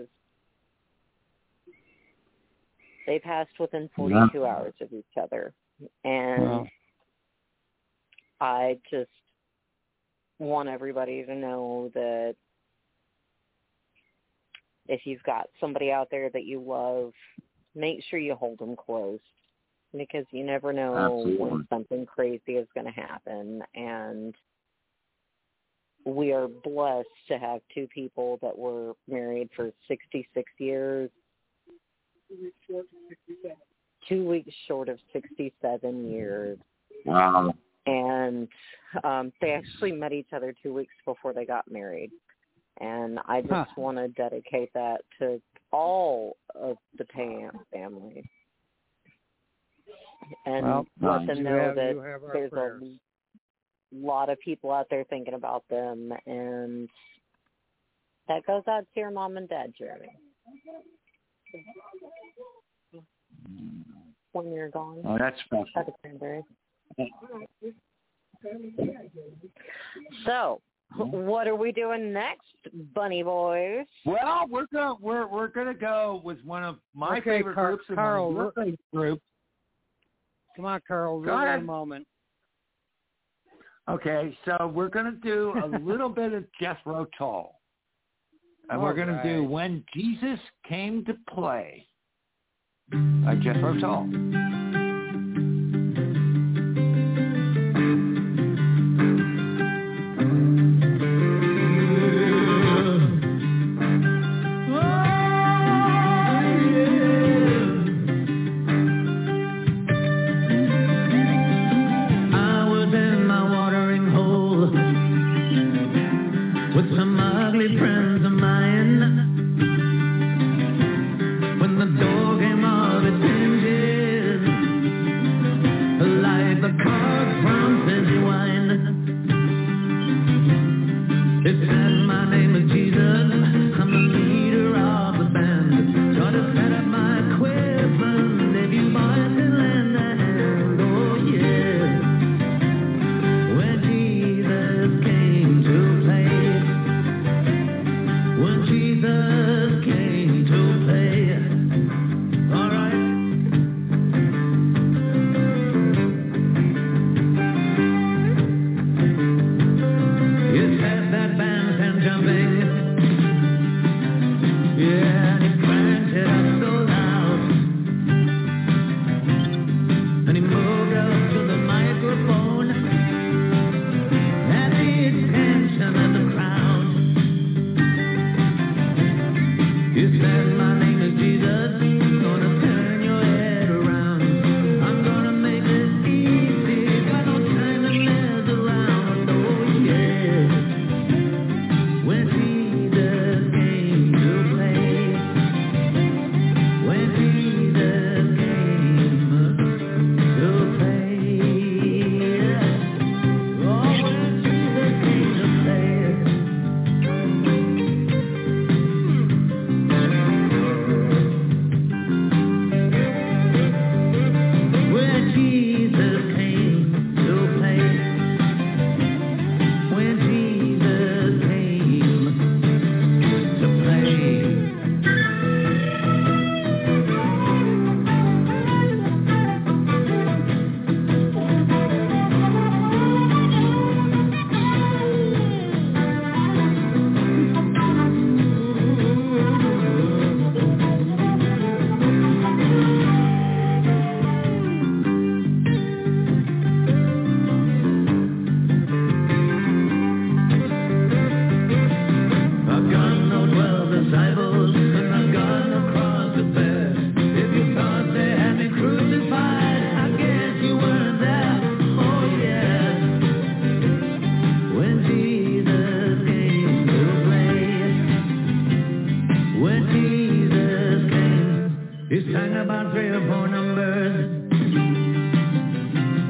Speaker 7: they passed within forty-two
Speaker 3: Yeah.
Speaker 7: hours of each other. And
Speaker 4: Wow.
Speaker 7: I just want everybody to know that if you've got somebody out there that you love, make sure you hold them close, because you never know
Speaker 3: Absolutely.
Speaker 7: when something crazy is going to happen. And we are blessed to have two people that were married for sixty-six years. Two weeks short of sixty-seven years.
Speaker 3: Wow.
Speaker 7: And um, they actually met each other two weeks before they got married. And I just
Speaker 4: Huh.
Speaker 7: want to dedicate that to all of the Payam family. And
Speaker 4: Well,
Speaker 7: let
Speaker 3: nice.
Speaker 7: them
Speaker 4: you
Speaker 7: know
Speaker 4: have-
Speaker 7: that
Speaker 4: you have our
Speaker 7: there's
Speaker 4: prayers.
Speaker 7: a lot of people out there thinking about them. And that goes out to your mom and dad, Jeremy. When you're gone.
Speaker 3: Oh, that's special.
Speaker 7: At the Cranberries. So, what are we doing next, Bunny Boys?
Speaker 3: Well, we're gonna we're we're gonna go with one of my
Speaker 4: Okay,
Speaker 3: favorite
Speaker 4: Car-
Speaker 3: groups and
Speaker 4: Carl,
Speaker 3: one of your
Speaker 4: look-
Speaker 3: favorite groups.
Speaker 4: Come on, Carl.
Speaker 3: Go
Speaker 4: Really
Speaker 3: ahead.
Speaker 4: a moment.
Speaker 3: Okay, so we're gonna do a little bit of Jethro Tull, and we're
Speaker 4: All
Speaker 3: gonna do
Speaker 4: right.
Speaker 3: "When Jesus Came to Play" by Jethro Tull.
Speaker 5: I was in my watering hole with some ugly friends of mine. When the door came of its hinges,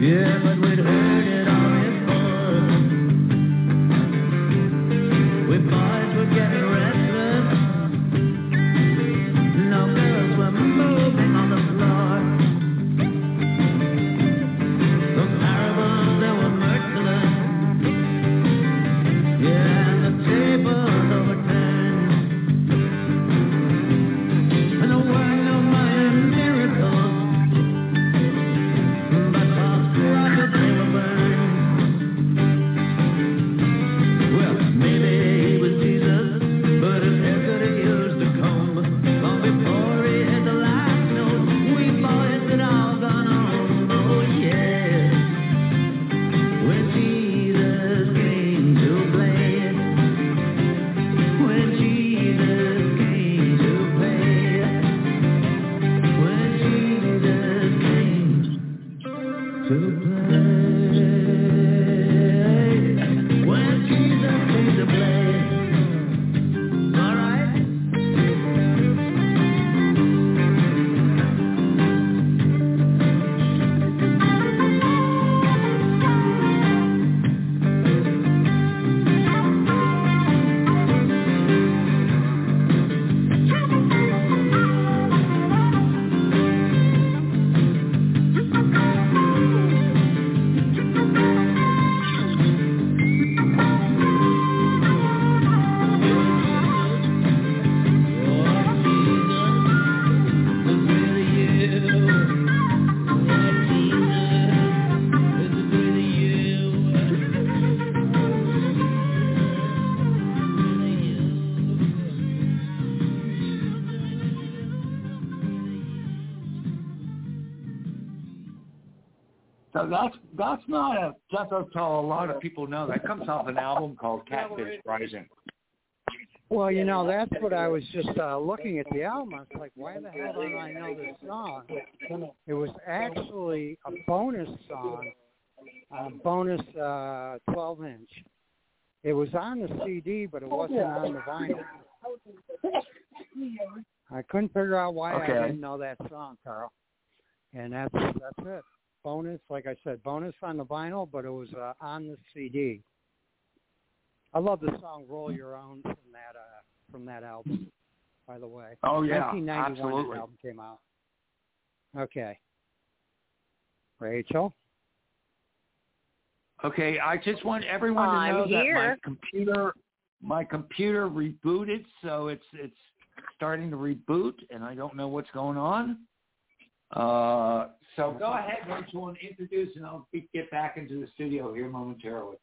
Speaker 5: Yeah, but we'd heard it all before. We boys were getting restless. No girls were moving on the floor. Those parables, they were merciless. Yeah, and the tables overturned. And there were no Mayan miracles, but false prophets, they were burned. Well, maybe he was Jesus, but his hair could have used a comb. Long before he hit the last note, we boys had all gone home. Oh yeah, when Jesus came to play, when Jesus came to play, when Jesus came to play, when Jesus came to play. All right.
Speaker 3: So that's that's not a that's a tell a lot of people know. That comes off an album called Catfish Rising.
Speaker 4: Well, you know, that's what I was just uh, looking at the album. I was like, why the hell don't I know this song? It was actually a bonus song, a bonus uh, twelve inch. It was on the C D, but it wasn't on the vinyl. I couldn't figure out why
Speaker 3: Okay.
Speaker 4: I didn't know that song, Carl. And that's that's it. Bonus, like I said, bonus on the vinyl, but it was uh, on the C D. I love the song "Roll Your Own" from that uh, from that album. By the way,
Speaker 3: Oh yeah,
Speaker 4: nineteen ninety-one
Speaker 3: absolutely.
Speaker 4: the album came out. Okay, Rachel.
Speaker 3: Okay, I just want everyone to
Speaker 7: I'm
Speaker 3: know that my
Speaker 7: here.
Speaker 3: computer my computer rebooted, so it's it's starting to reboot, and I don't know what's going on. Uh, so go ahead, Rachel, and introduce, and I'll be, get back into the studio here momentarily.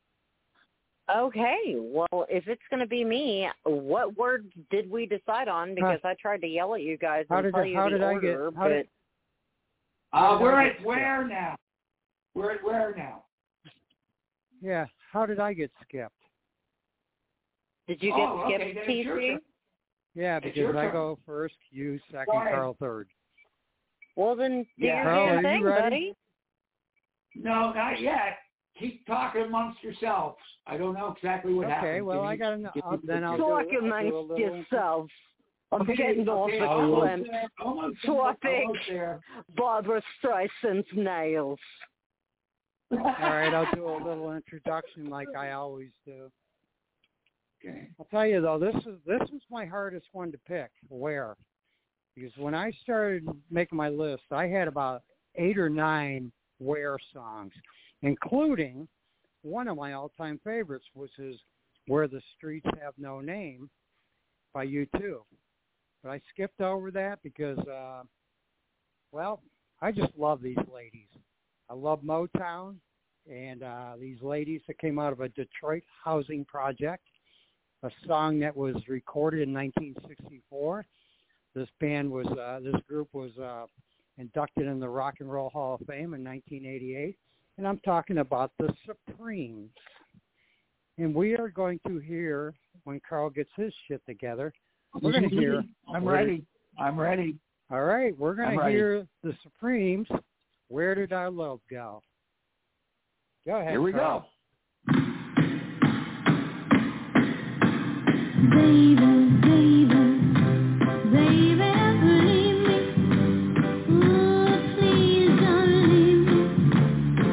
Speaker 7: Okay, well, if it's going to be me, what word did we decide on? Because I tried to yell at you guys
Speaker 4: How
Speaker 7: and
Speaker 4: did
Speaker 7: tell
Speaker 4: I-
Speaker 7: you
Speaker 4: how
Speaker 7: the
Speaker 4: did I get-
Speaker 7: order,
Speaker 4: how
Speaker 7: but
Speaker 4: did-
Speaker 3: Uh, we're
Speaker 4: I
Speaker 3: at
Speaker 4: get
Speaker 3: where now? We're at where now?
Speaker 4: Yeah, how did I get skipped?
Speaker 7: did you get
Speaker 3: Oh,
Speaker 7: skipped,
Speaker 3: okay, then it's
Speaker 7: T
Speaker 3: your
Speaker 7: C?
Speaker 3: turn.
Speaker 4: Yeah,
Speaker 3: It's your
Speaker 4: because I
Speaker 3: turn.
Speaker 4: go first, you second,
Speaker 3: Go ahead.
Speaker 4: Carl third.
Speaker 7: Well, then do
Speaker 3: Yeah.
Speaker 7: your
Speaker 4: Carl,
Speaker 7: damn
Speaker 4: are you
Speaker 7: thing,
Speaker 4: ready?
Speaker 7: buddy.
Speaker 3: No, not yet. Keep talking amongst yourselves. I don't know exactly what happened.
Speaker 4: Okay, well,
Speaker 3: Can
Speaker 4: I
Speaker 3: you-
Speaker 4: got an,
Speaker 3: can
Speaker 4: I'll,
Speaker 3: you-
Speaker 4: then I'll
Speaker 7: Talk
Speaker 4: do, I'll do a
Speaker 7: amongst
Speaker 4: little,
Speaker 7: yourselves. I'm
Speaker 3: Okay,
Speaker 7: getting off
Speaker 3: okay,
Speaker 7: the
Speaker 3: almost
Speaker 7: glimpse.
Speaker 3: there, almost there,
Speaker 7: Topic.
Speaker 3: almost there.
Speaker 7: Barbara Streisand's nails.
Speaker 4: All right, I'll do a little introduction like I always do.
Speaker 3: Okay.
Speaker 4: I'll tell you though, this is this was my hardest one to pick. Where? Because when I started making my list, I had about eight or nine Where songs, including one of my all-time favorites, which is "Where the Streets Have No Name" by U two. But I skipped over that because, uh, well, I just love these ladies. I love Motown and uh, these ladies that came out of a Detroit housing project, a song that was recorded in nineteen sixty-four. This band was, uh, this group was uh, inducted in the Rock and Roll Hall of Fame in nineteen eighty-eight, and I'm talking about the Supremes. And we are going to hear, when Carl gets his shit together, we're going to hear.
Speaker 3: I'm ready. I'm ready.
Speaker 4: All right, we're going
Speaker 3: I'm
Speaker 4: to
Speaker 3: ready.
Speaker 4: hear the Supremes. Where did our love go? Go ahead.
Speaker 3: Here we
Speaker 4: Carl.
Speaker 3: go.
Speaker 5: Baby, baby, baby, leave me. Ooh, please don't leave me.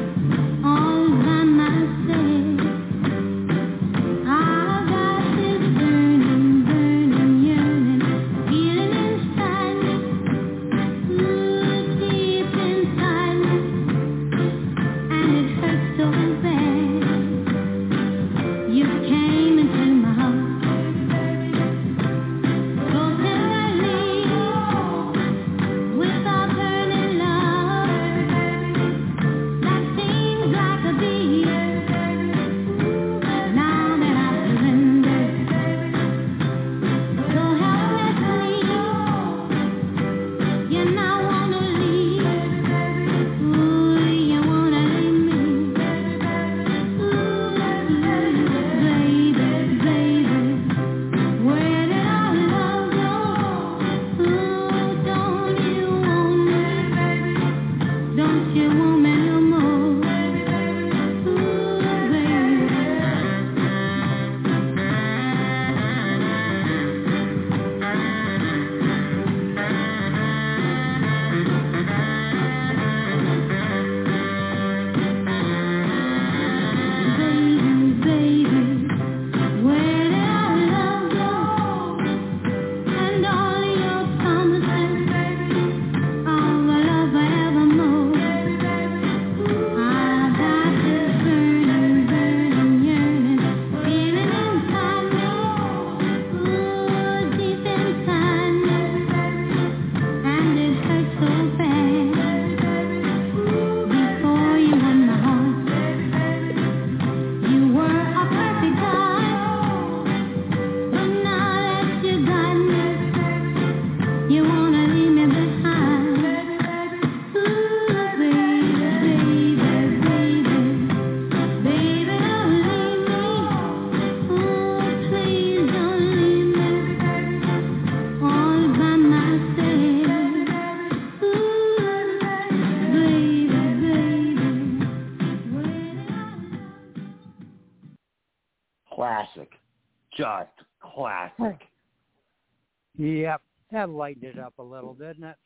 Speaker 3: Classic. Just classic.
Speaker 4: Yep. That lightened it up a little, didn't it?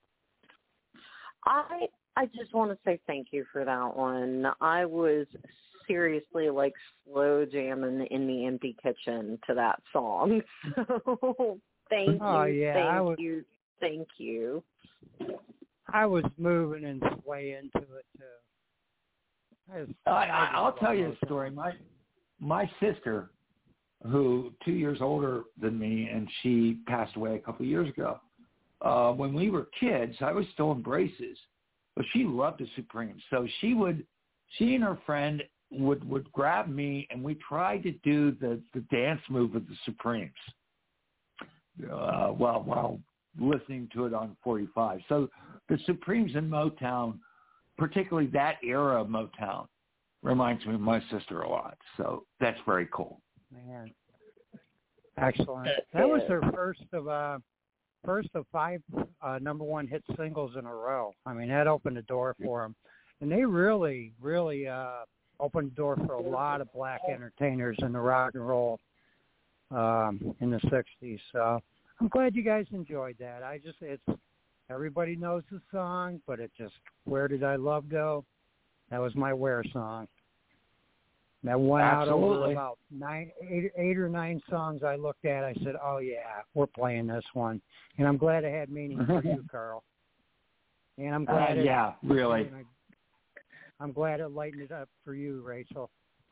Speaker 7: I I just want to say thank you for that one. I was seriously like slow jamming in the empty kitchen to that song. So thank
Speaker 4: oh,
Speaker 7: you,
Speaker 4: yeah,
Speaker 7: thank
Speaker 4: I was,
Speaker 7: you, thank you.
Speaker 4: I was moving and swaying to it too. I was,
Speaker 3: I,
Speaker 4: I
Speaker 3: I, I'll tell you a
Speaker 4: those
Speaker 3: story.
Speaker 4: songs.
Speaker 3: My my sister, who two years older than me, and she passed away a couple of years ago. Uh, when we were kids, I was still in braces, but she loved the Supremes. So she would, she and her friend would would grab me, and we tried to do the the dance move of the Supremes. Uh, while while listening to it on forty-five. So the Supremes in Motown, particularly that era of Motown, reminds me of my sister a lot. So that's very cool.
Speaker 4: Man, excellent. That was their first of uh, first of five uh, number one hit singles in a row. I mean, that opened the door for them, and they really, really uh, opened the door for a lot of black entertainers in the rock and roll um, in the sixties. So I'm glad you guys enjoyed that. I just, it's everybody knows the song, but it just, Where Did I Love Go? That was my Where song. That went
Speaker 3: Absolutely.
Speaker 4: out over about nine, eight, eight or nine songs I looked at. I said, oh, yeah, we're playing this one. And I'm glad it had meaning for you, Carl. And I'm glad
Speaker 3: uh,
Speaker 4: it,
Speaker 3: yeah, really.
Speaker 4: I, I'm glad it lightened it up for you, Rachel.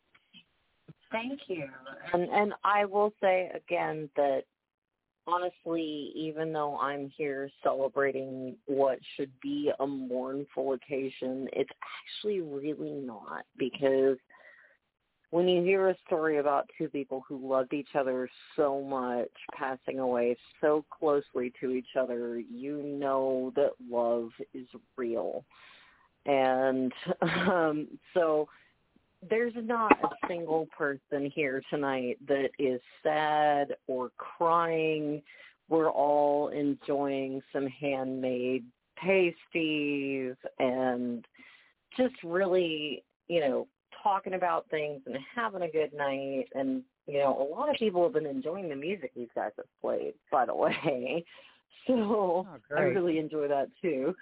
Speaker 7: Thank you. And and I will say again that honestly, even though I'm here celebrating what should be a mournful occasion, it's actually really not, because when you hear a story about two people who loved each other so much passing away so closely to each other, you know that love is real. And um, so there's not a single person here tonight that is sad or crying. We're all enjoying some handmade pasties and just really, you know, talking about things and having a good night. And, you know, a lot of people have been enjoying the music these guys have played, by the way. So
Speaker 4: oh,
Speaker 7: I really enjoy that too.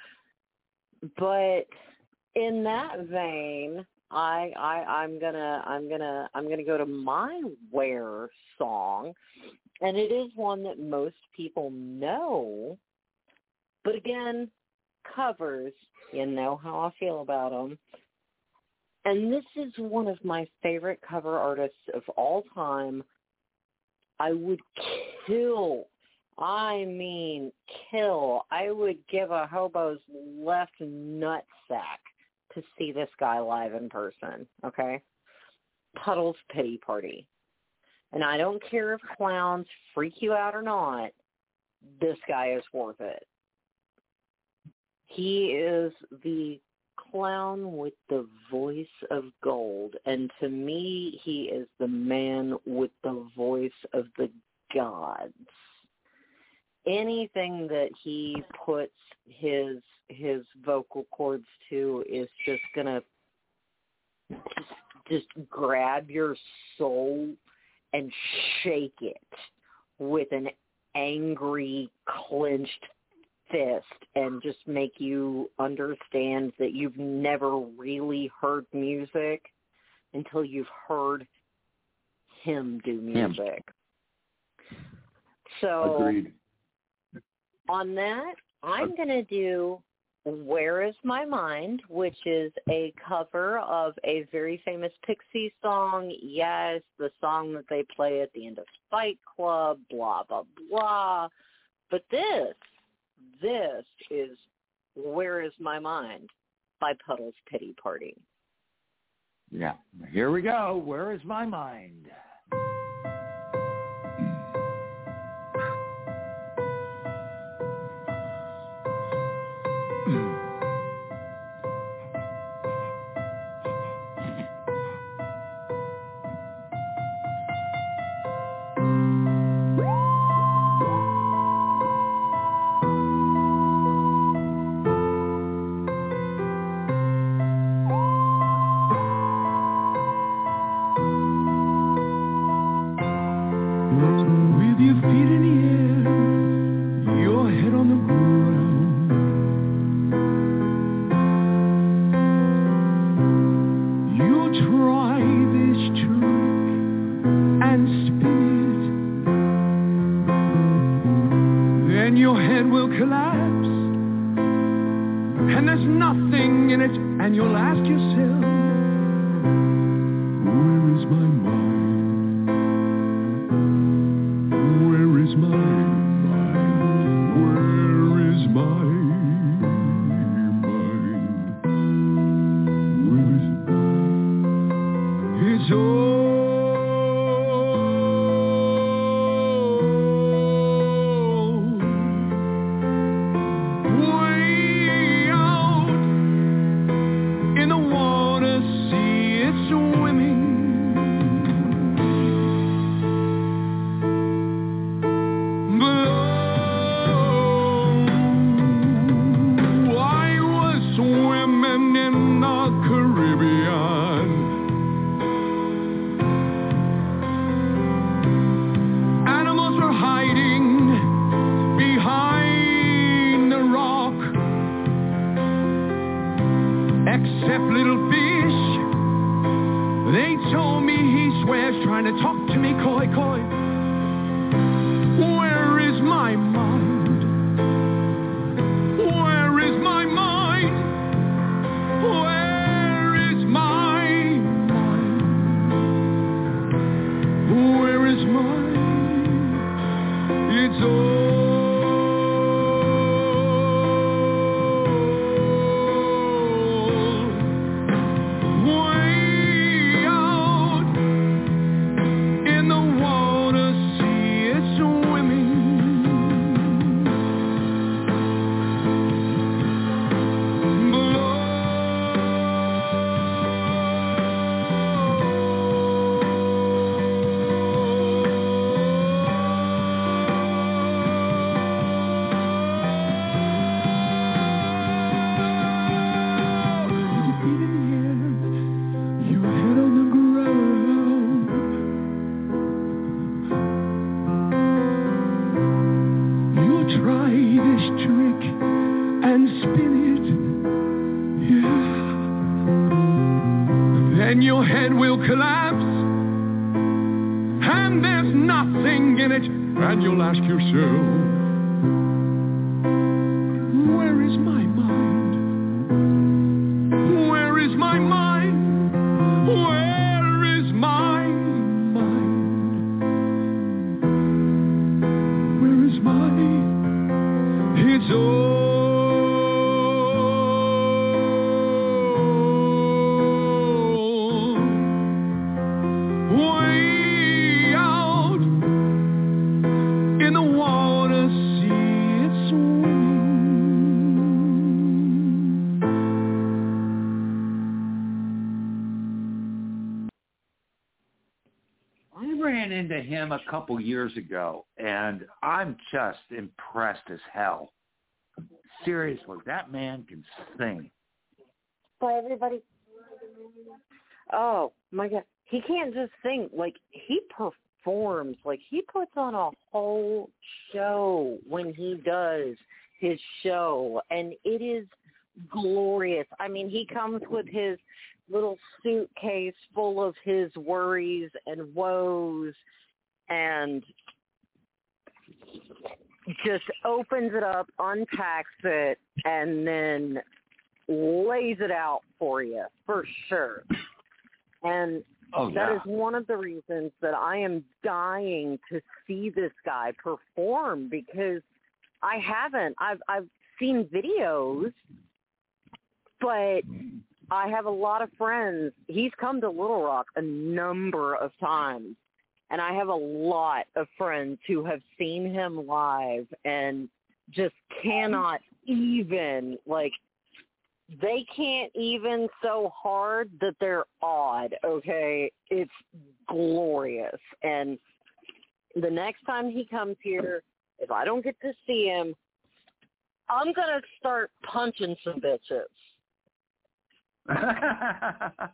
Speaker 7: But in that vein, I, I I'm gonna I'm gonna I'm gonna go to my Where song, and it is one that most people know, but again, covers, you know how I feel about them. And this is one of my favorite cover artists of all time. I would kill, I mean kill, I would give a hobo's left nutsack to see this guy live in person, okay? Puddle's Pity Party. And I don't care if clowns freak you out or not, this guy is worth it. He is the clown with the voice of gold, and to me, he is the man with the voice of the gods. anything that he puts his his vocal cords to is just gonna just, just grab your soul and shake it with an angry, clenched fist and just make you understand that you've never really heard music until you've heard him do music. Him. So
Speaker 9: Agreed.
Speaker 7: On that, I'm going to do Where Is My Mind, which is a cover of a very famous Pixies song. Yes, the song that they play at the end of Fight Club, blah, blah, blah. But this, this is Where Is My Mind by Puddle's Pity Party.
Speaker 3: Yeah, here we go. Where is my mind?
Speaker 8: In the water, see
Speaker 3: ran into him a couple years ago, and I'm just impressed as hell. Seriously, that man can sing.
Speaker 7: Bye, everybody. Oh, my God. He can't just sing. Like, he performs. Like, he puts on a whole show when he does his show, and it is glorious. I mean, he comes with his little suitcase full of his worries and woes and just opens it up, unpacks it, and then lays it out for you, for sure. And
Speaker 3: oh,
Speaker 7: that
Speaker 3: yeah.
Speaker 7: is one of the reasons that I am dying to see this guy perform, because I haven't. I've I've seen videos, but I have a lot of friends. He's come to Little Rock a number of times, and I have a lot of friends who have seen him live and just cannot even, like, they can't even so hard that they're odd, okay? It's glorious. And the next time he comes here, if I don't get to see him, I'm going to start punching some bitches.
Speaker 3: I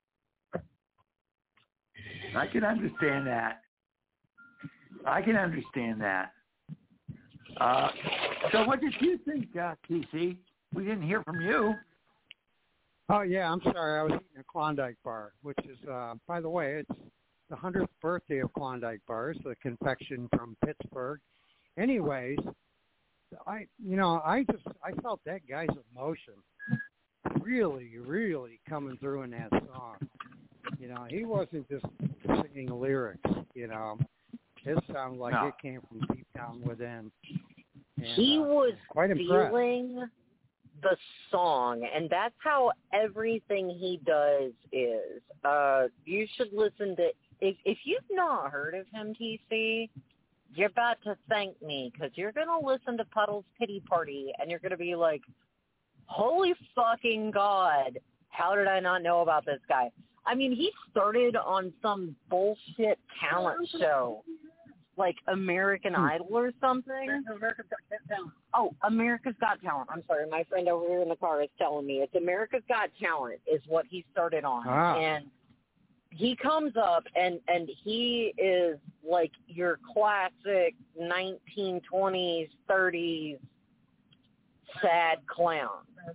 Speaker 3: can understand that. I can understand that. Uh, so what did you think, uh, T C? We didn't hear from you.
Speaker 4: Oh, yeah, I'm sorry. I was eating a Klondike bar, which is, uh, by the way, it's the hundredth birthday of Klondike bars, the confection from Pittsburgh. Anyways, I, you know, I just, I felt that guy's emotion really, really coming through in that song. You know, he wasn't just singing lyrics, you know. It sounded like
Speaker 3: no.
Speaker 4: it came from deep down within. And,
Speaker 7: he
Speaker 4: uh,
Speaker 7: was
Speaker 4: quite impressed.
Speaker 7: feeling the song, and that's how everything he does is. Uh, you should listen to, if, if you've not heard of him, T C, you're about to thank me, because you're going to listen to Puddle's Pity Party, and you're going to be like, holy fucking God, how did I not know about this guy? I mean, he started on some bullshit talent show, like American Idol or something. America's Got Talent. Oh, America's Got Talent. I'm sorry, my friend over here in the car is telling me it's America's Got Talent is what he started on.
Speaker 4: Ah.
Speaker 7: And he comes up, and, and he is like your classic nineteen twenties, thirties sad clown.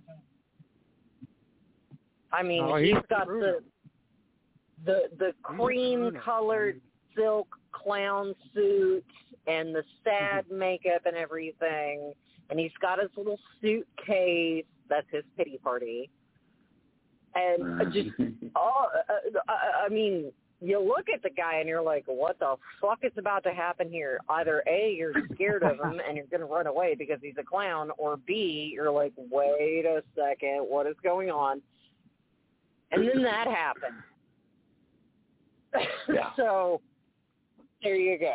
Speaker 7: I mean,
Speaker 4: oh,
Speaker 7: he's
Speaker 4: he's
Speaker 7: got the the the cream colored silk clown suit and the sad mm-hmm. makeup and everything, and he's got his little suitcase. That's his pity party. And just, oh, uh, I mean, you look at the guy and you're like, what the fuck is about to happen here? Either A, you're scared of him and you're going to run away because he's a clown, or B, you're like, wait a second, what is going on? And then that happened.
Speaker 3: Yeah.
Speaker 7: So, there you go.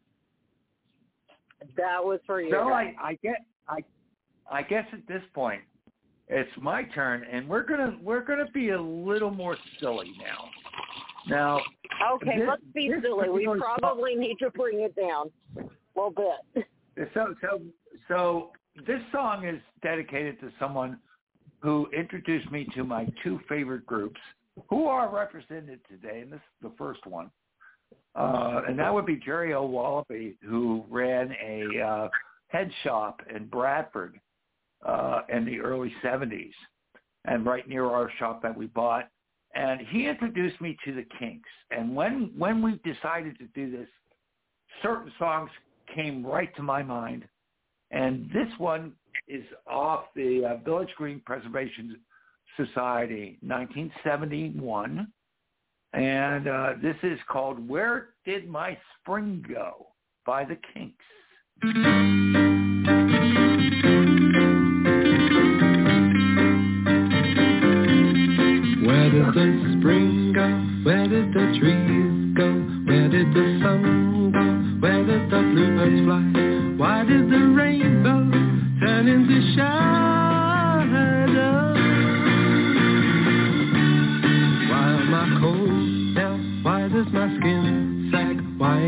Speaker 7: That was for you.
Speaker 3: So I, I get, I, I guess at this point, it's my turn, and we're gonna we're gonna be a little more silly now. Now,
Speaker 7: okay,
Speaker 3: this,
Speaker 7: let's be silly. We probably
Speaker 3: song,
Speaker 7: need to bring it down a little bit.
Speaker 3: So, so, so this song is dedicated to someone who introduced me to my two favorite groups, who are represented today, and this is the first one, uh, and that would be Jerry O'Wallopy, who ran a uh, head shop in Bradford uh, in the early seventies, and right near our shop that we bought. And he introduced me to the Kinks. And when when we decided to do this, certain songs came right to my mind. And this one is off the uh, Village Green Preservation Society, nineteen seventy-one. And uh, this is called Where Did My Spring Go by the Kinks.
Speaker 8: Where did the spring go? Where did the trees go? Where did the sun go? Where did the bluebirds fly? Why did the rainbow turn into shadows? Why am I cold now? Why does my skin sag? Why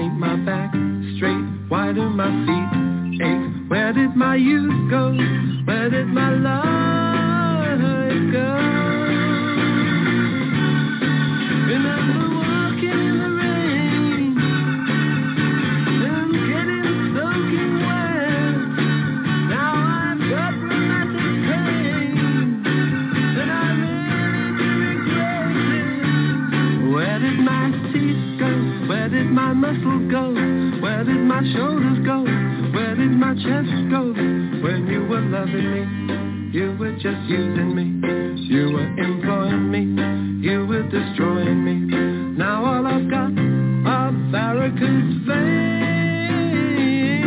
Speaker 8: my shoulders go? Where did my chest go? When you were loving me, you were just using me. You were employing me, you were destroying me. Now all I've got are varicose veins.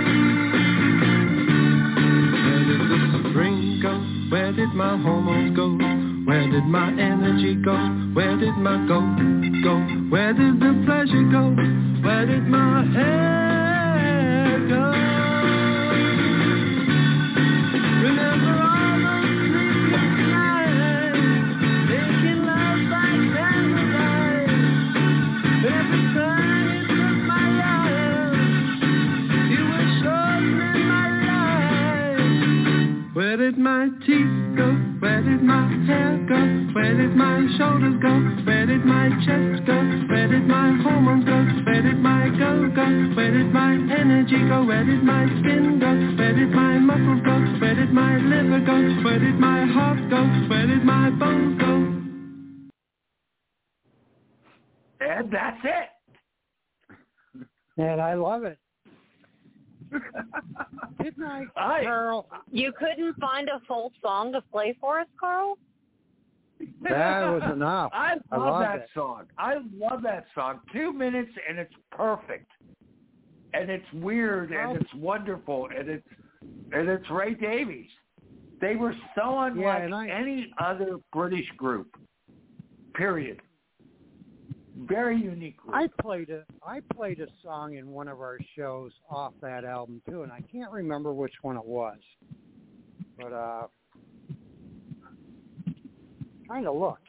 Speaker 8: Where did the spring go? Where did my hormones go? Where did my energy go? Where did my go go? Where did the pleasure go? Where did my hair go? Remember all those sleepless nights, making love by candlelight. Every time you took my life, you were shortening my life. Where did my teeth go? Where did my hair go? Where did my shoulders go? Where did my chest go? Where did my hormones go? Where did my go go? Where did my energy go? Where did my skin go? Where did my muscles go? Where did my liver go? Where did my heart go? Where did my bones go?
Speaker 3: And that's it.
Speaker 4: And I love it. Didn't I,
Speaker 3: I,
Speaker 4: Carl?
Speaker 7: You couldn't find a full song to play for us, Carl?
Speaker 4: That was enough.
Speaker 3: I love
Speaker 4: I
Speaker 3: that
Speaker 4: it.
Speaker 3: song. I love that song. Two minutes and it's perfect. And it's weird and it's wonderful and it's and it's Ray Davies. They were so unlike
Speaker 4: Yeah, and I,
Speaker 3: any other British group. Period. Very unique group.
Speaker 4: I played a I played a song in one of our shows off that album too, and I can't remember which one it was. But uh kind of look.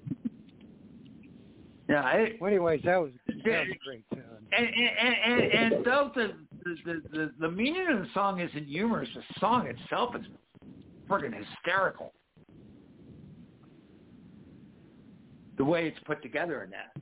Speaker 3: Yeah. It,
Speaker 4: well, anyways, that was, that was a great tune.
Speaker 3: And and and, and though the the, the the meaning of the song isn't humorous, the song itself is friggin' hysterical. The way it's put together in that.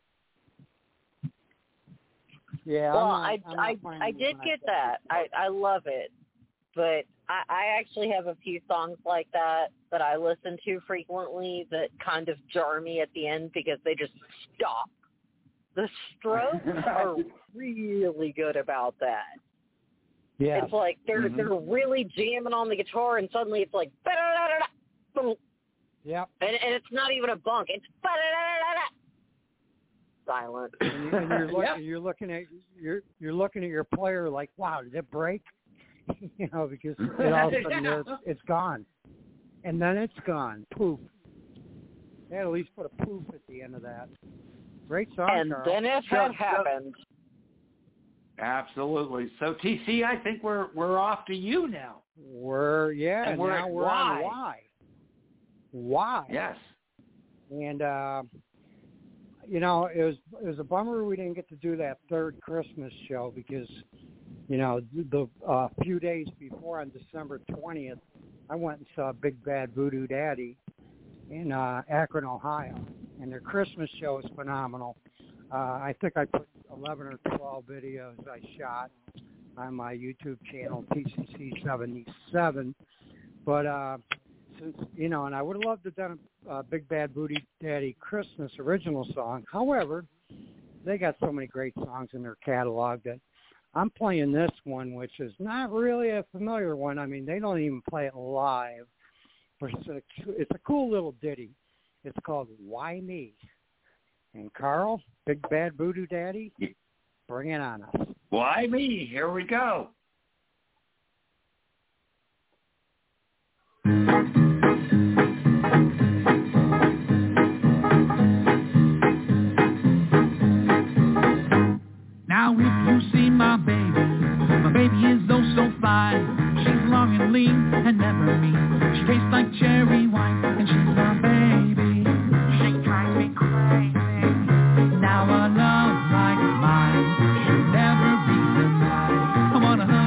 Speaker 4: Yeah.
Speaker 7: Well,
Speaker 4: I'm not,
Speaker 7: I
Speaker 4: I'm not
Speaker 7: I I did get that. I I love it, but I, I actually have a few songs like that that I listen to frequently that kind of jar me at the end because they just stop. The Strokes are really good about that.
Speaker 4: Yeah.
Speaker 7: It's like they're
Speaker 3: mm-hmm.
Speaker 7: they're really jamming on the guitar, and suddenly it's like boom.
Speaker 4: Yep.
Speaker 7: And and it's not even a bunk. It's silent.
Speaker 4: And, you, and you're, look,
Speaker 3: Yep.
Speaker 4: you're looking at you're you're looking at your player like, wow, did it break? You know, because it all of a sudden
Speaker 3: Yeah.
Speaker 4: it's gone, and then it's gone. Poof. They had at least put a poof at the end of that. Great song,
Speaker 7: And
Speaker 4: Carl.
Speaker 7: then it
Speaker 3: So-
Speaker 7: had
Speaker 3: so-
Speaker 7: happened.
Speaker 3: Absolutely. So T C, I think we're we're off to you now.
Speaker 4: We're yeah.
Speaker 3: And we're
Speaker 4: now
Speaker 3: at
Speaker 4: we're
Speaker 3: why.
Speaker 4: on why. Why?
Speaker 3: Yes.
Speaker 4: And uh, you know, it was it was a bummer we didn't get to do that third Christmas show because, you know, the uh, few days before on December twentieth, I went and saw Big Bad Voodoo Daddy in uh, Akron, Ohio, and their Christmas show is phenomenal. Uh, I think I put eleven or twelve videos I shot on my YouTube channel, T C C seventy-seven. But uh, since, you know, and I would have loved to have done a uh, Big Bad Voodoo Daddy Christmas original song. However, they got so many great songs in their catalog that I'm playing this one, which is not really a familiar one. I mean, they don't even play it live. But it's a, it's a cool little ditty. It's called Why Me? And Carl, Big Bad Voodoo Daddy, bring it on us.
Speaker 3: Why me? Here we go.
Speaker 5: Now if you see my baby, my baby is oh so fine. She's long and lean and never mean. She tastes like cherry wine, and she's my baby. She drives me crazy. Now a love like mine should never be denied. I wanna hug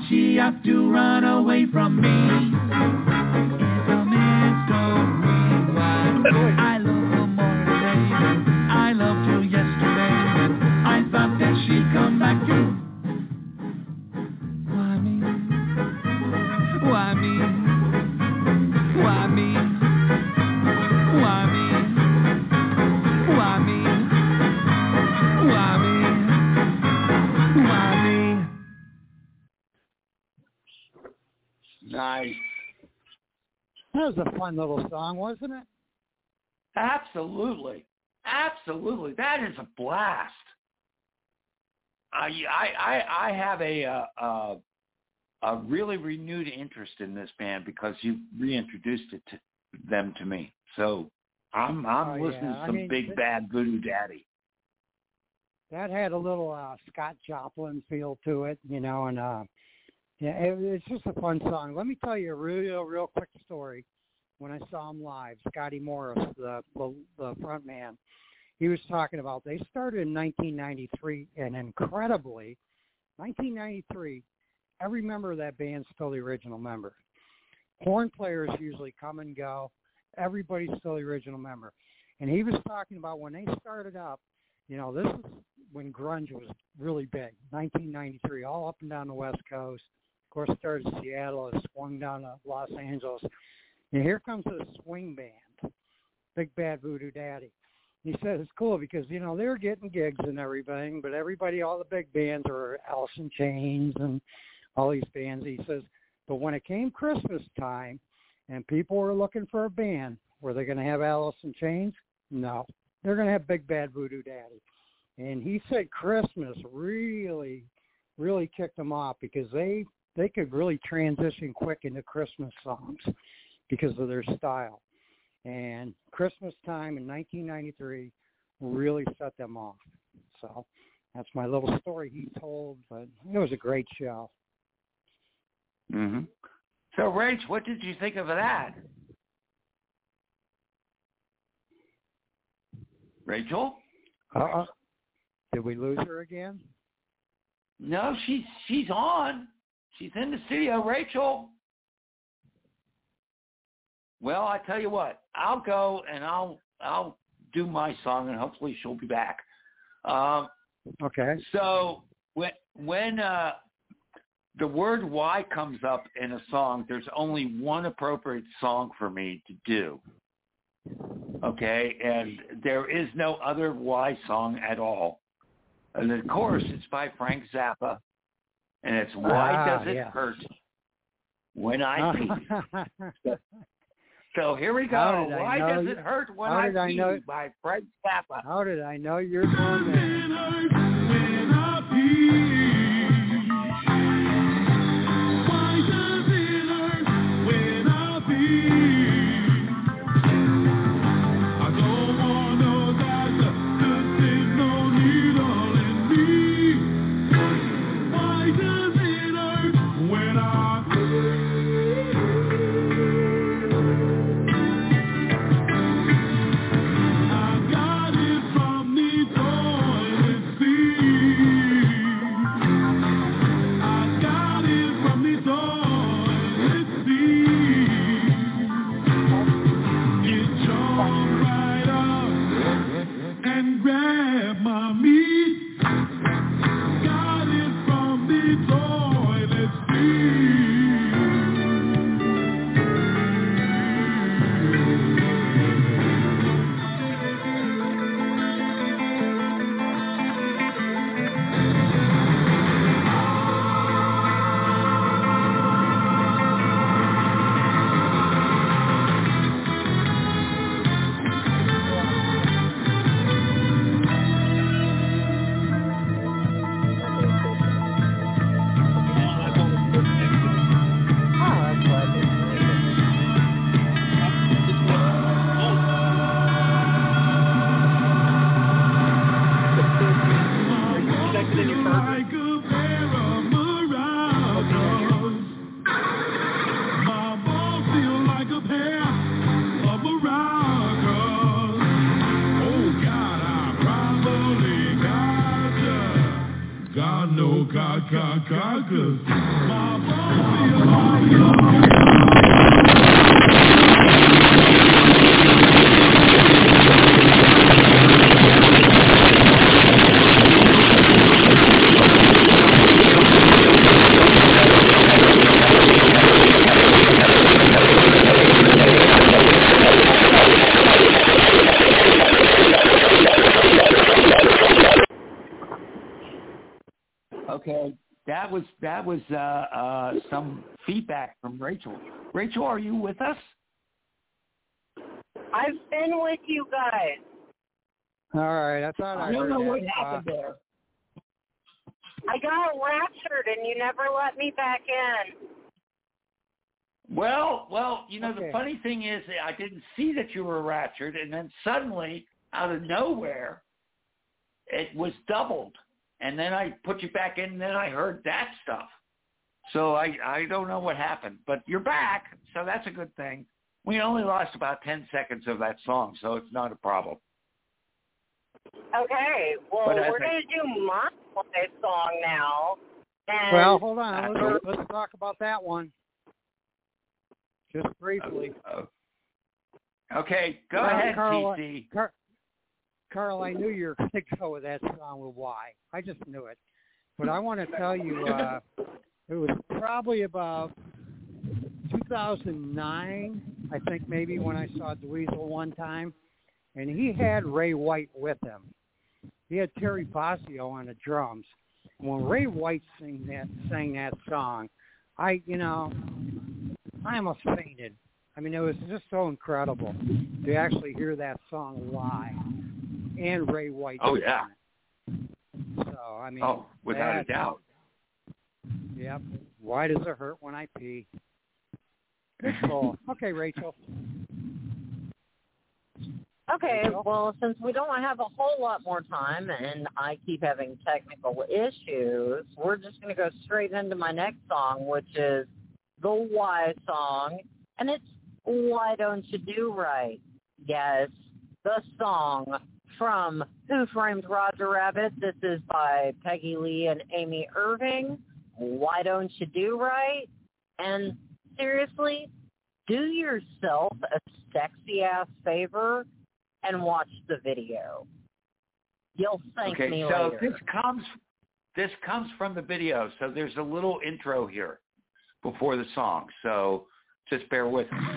Speaker 5: she have to run away from me? In the midst of rewind, I love her more today. I loved her yesterday. I thought that she'd come back to. Why me? Why me? Why me? Why me? Why me? Why me? Why me?
Speaker 3: Nice.
Speaker 4: That was a fun little song, wasn't it?
Speaker 3: Absolutely. Absolutely. That is a blast. I I I, I have a uh, uh, a really renewed interest in this band because you reintroduced it to them to me. So I'm I'm
Speaker 4: Oh,
Speaker 3: listening
Speaker 4: yeah.
Speaker 3: to
Speaker 4: I
Speaker 3: some
Speaker 4: mean,
Speaker 3: Big
Speaker 4: th-
Speaker 3: Bad Voodoo Daddy.
Speaker 4: That had a little uh, Scott Joplin feel to it, you know, and uh, yeah, it, it's just a fun song. Let me tell you a real, real quick story. When I saw him live, Scotty Morris, the the, the front man, he was talking about they started in nineteen ninety-three, and incredibly, nineteen ninety-three, every member of that band's still the original member. Horn players usually come and go. Everybody's still the original member. And he was talking about when they started up, you know, this is when grunge was really big, nineteen ninety-three, all up and down the West Coast. Of course, started in Seattle, it swung down to Los Angeles. And here comes this swing band, Big Bad Voodoo Daddy. He said it's cool because, you know, they were getting gigs and everything, but everybody, all the big bands are Alice in Chains and all these bands. He says, but when it came Christmas time and people were looking for a band, were they going to have Alice in Chains? No. They're going to have Big Bad Voodoo Daddy. And he said Christmas really, really kicked them off because they, they could really transition quick into Christmas songs because of their style. And Christmas time in nineteen ninety-three really set them off. So that's my little story he told, but it was a great show.
Speaker 3: Mm-hmm. So, Rach, what did you think of that? Rachel?
Speaker 4: Uh-uh. Did we lose her again?
Speaker 3: No, she's she's on. She's in the studio. Rachel? Well, I tell you what, I'll go and I'll I'll do my song, and hopefully she'll be back. Um,
Speaker 4: okay.
Speaker 3: So when when uh, the word "why" comes up in a song, there's only one appropriate song for me to do. Okay, and there is no other "why" song at all. And of course, it's by Frank Zappa, and it's "Why
Speaker 4: ah,
Speaker 3: Does It
Speaker 4: yeah.
Speaker 3: Hurt When I Pee?" So here we go. Why does it hurt when I pee? Know, by Frank Zappa.
Speaker 4: How did I know you're going there?
Speaker 5: When I pee. Why does it hurt when I pee? I don't want no doctor, 'cause there's no needle in me. Why does it hurt when I pee? God, God, God, 'cause my
Speaker 3: Okay, that was that was uh, uh, some feedback from Rachel. Rachel, are you with us?
Speaker 2: I've been with you guys.
Speaker 4: All right, I thought I,
Speaker 3: I don't
Speaker 4: heard
Speaker 3: know
Speaker 4: that.
Speaker 3: what happened
Speaker 4: Uh,
Speaker 3: there.
Speaker 2: I got raptured and you never let me back in.
Speaker 3: Well, well, you know,
Speaker 4: Okay.
Speaker 3: the funny thing is that I didn't see that you were raptured, and then suddenly, out of nowhere, it was doubled. And then I put you back in, and then I heard that stuff. So I, I don't know what happened. But you're back, so that's a good thing. We only lost about ten seconds of that song, so it's not a problem.
Speaker 2: Okay, well,
Speaker 3: But I
Speaker 2: we're
Speaker 3: think-
Speaker 2: going to do my play song now. And
Speaker 4: well, hold on. Let's, let's talk about that one. Just briefly.
Speaker 3: Uh, okay, go
Speaker 4: Uh,
Speaker 3: ahead,
Speaker 4: Carl,
Speaker 3: T C.
Speaker 4: Car- Carl, I knew you were going to go with that song with Why. I just knew it. But I want to tell you, uh, it was probably about two thousand nine, I think maybe, when I saw Dweezil one time. And he had Ray White with him. He had Terry Bozzio on the drums. When Ray White sang that, sang that song, I, you know, I almost fainted. I mean, it was just so incredible to actually hear that song live. And Ray White.
Speaker 3: Oh, yeah.
Speaker 4: So, I mean.
Speaker 3: Oh, without a
Speaker 4: that-
Speaker 3: doubt.
Speaker 4: Yep. Why does it hurt when I pee? Good call. Okay, Rachel.
Speaker 7: Okay, well, since we don't have a whole lot more time and I keep having technical issues, we're just going to go straight into my next song, which is the Why song, and it's Why Don't You Do Right? Yes, the song from Who Framed Roger Rabbit. This is by Peggy Lee and Amy Irving. Why Don't You Do Right? And seriously, do yourself a sexy-ass favor and watch the video. You'll thank
Speaker 3: Okay,
Speaker 7: me
Speaker 3: so
Speaker 7: later.
Speaker 3: this comes this comes from the video. So there's a little intro here before the song. So just bear with me.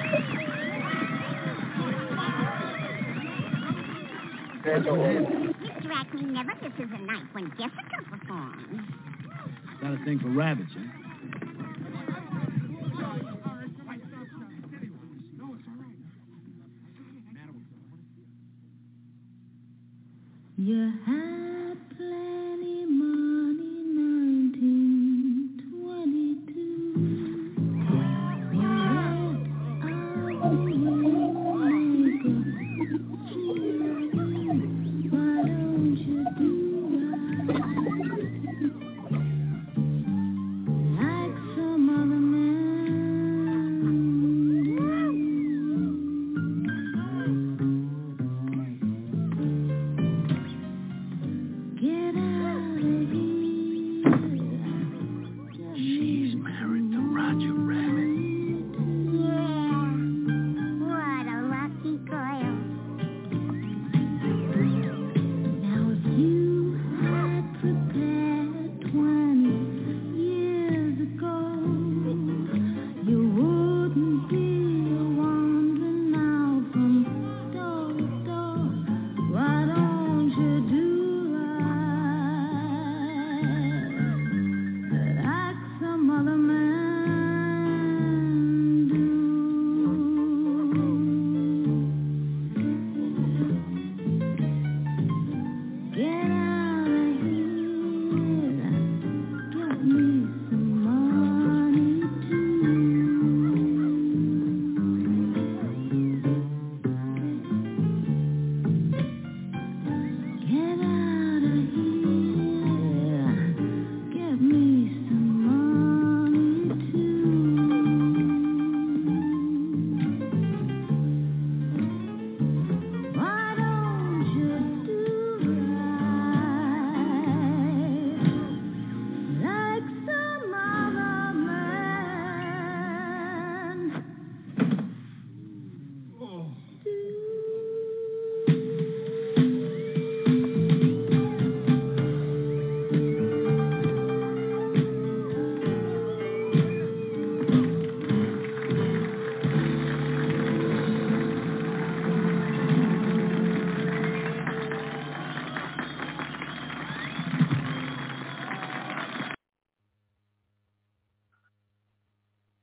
Speaker 9: Mister Raccoon never misses a night when Jessica performs.
Speaker 10: Got a thing for rabbits, huh?
Speaker 5: You had plenty money, nineteen twenty-two. You went out the window. Why don't you do right? Like some other men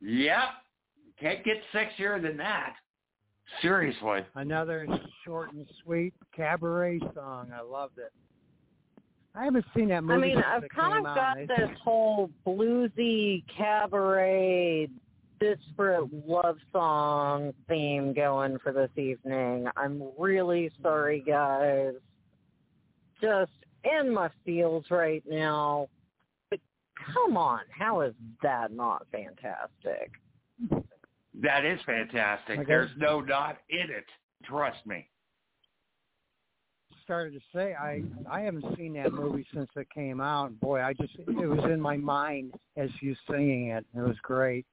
Speaker 3: Yep. Can't get sexier than that. Seriously.
Speaker 4: Another short and sweet cabaret song. I loved it. I haven't seen that movie.
Speaker 7: I mean,
Speaker 4: since
Speaker 7: I've
Speaker 4: it
Speaker 7: kind
Speaker 4: came
Speaker 7: of
Speaker 4: out.
Speaker 7: got this whole bluesy cabaret, disparate love song theme going for this evening. I'm really sorry, guys. Just in my feels right now. But come on, how is that not fantastic?
Speaker 3: That is fantastic.
Speaker 4: Okay.
Speaker 3: There's no not in it. Trust me.
Speaker 4: Started to say I I haven't seen that movie since it came out. Boy, I just it was in my mind as you singing it. It was great.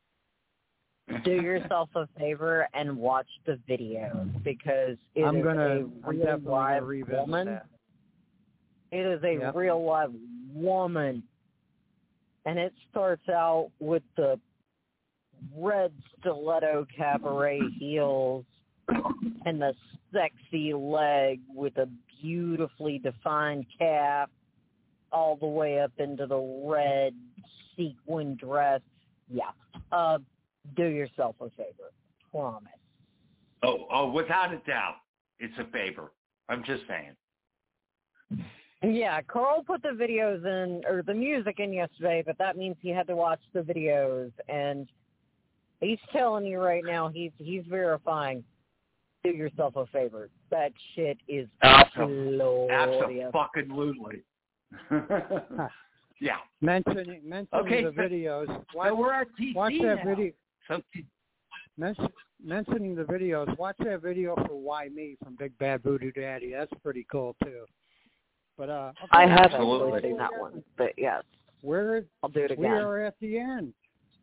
Speaker 7: Do yourself a favor and watch the video because it
Speaker 4: I'm
Speaker 7: is
Speaker 4: gonna
Speaker 7: a
Speaker 4: I'm
Speaker 7: real
Speaker 4: definitely gonna
Speaker 7: live
Speaker 4: revisit
Speaker 7: woman.
Speaker 4: that.
Speaker 7: It is a
Speaker 4: Yep.
Speaker 7: real live woman, and it starts out with the red stiletto cabaret heels and the sexy leg with a beautifully defined calf all the way up into the red sequin dress. Yeah. Uh, do yourself a favor. Promise.
Speaker 3: Oh, oh, without a doubt, it's a favor. I'm just saying.
Speaker 7: Yeah, Carl put the videos in, or the music in yesterday, but that means he had to watch the videos, and he's telling you right now, he's he's verifying. Do yourself a favor. That shit is glorious.
Speaker 3: Absolutely. Yeah.
Speaker 4: Mentioning mentioning
Speaker 3: Okay,
Speaker 4: the
Speaker 3: so-
Speaker 4: videos. Watch,
Speaker 3: So we're at T C
Speaker 4: watch that
Speaker 3: now.
Speaker 4: video.
Speaker 3: So T-
Speaker 4: Mention, mentioning the videos. Watch that video for Why Me from Big Bad Voodoo Daddy. That's pretty cool too. But uh, okay,
Speaker 7: I haven't
Speaker 3: Absolutely.
Speaker 7: actually seen that one, but yes,
Speaker 4: We're
Speaker 7: I'll do it
Speaker 4: we
Speaker 7: again.
Speaker 4: are at the end.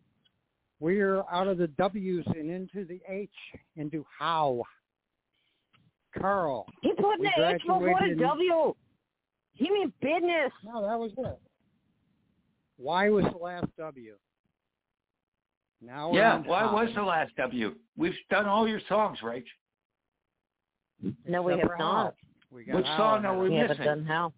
Speaker 4: We are out of the W's and into the H, into how. Carl.
Speaker 7: He put
Speaker 4: we
Speaker 7: the H before the
Speaker 4: graduated in-
Speaker 7: W. He mean business.
Speaker 4: No, that was it. Y was the last W. Now we're
Speaker 3: yeah,
Speaker 4: on
Speaker 3: why
Speaker 4: how.
Speaker 3: was the last W? We've done all your songs, Rach.
Speaker 7: No, we
Speaker 4: Except
Speaker 7: have
Speaker 4: for
Speaker 7: not.
Speaker 4: how. We got
Speaker 3: Which
Speaker 4: how
Speaker 3: song
Speaker 4: in
Speaker 3: are
Speaker 4: there.
Speaker 3: we
Speaker 7: We haven't
Speaker 3: missing?
Speaker 7: done how.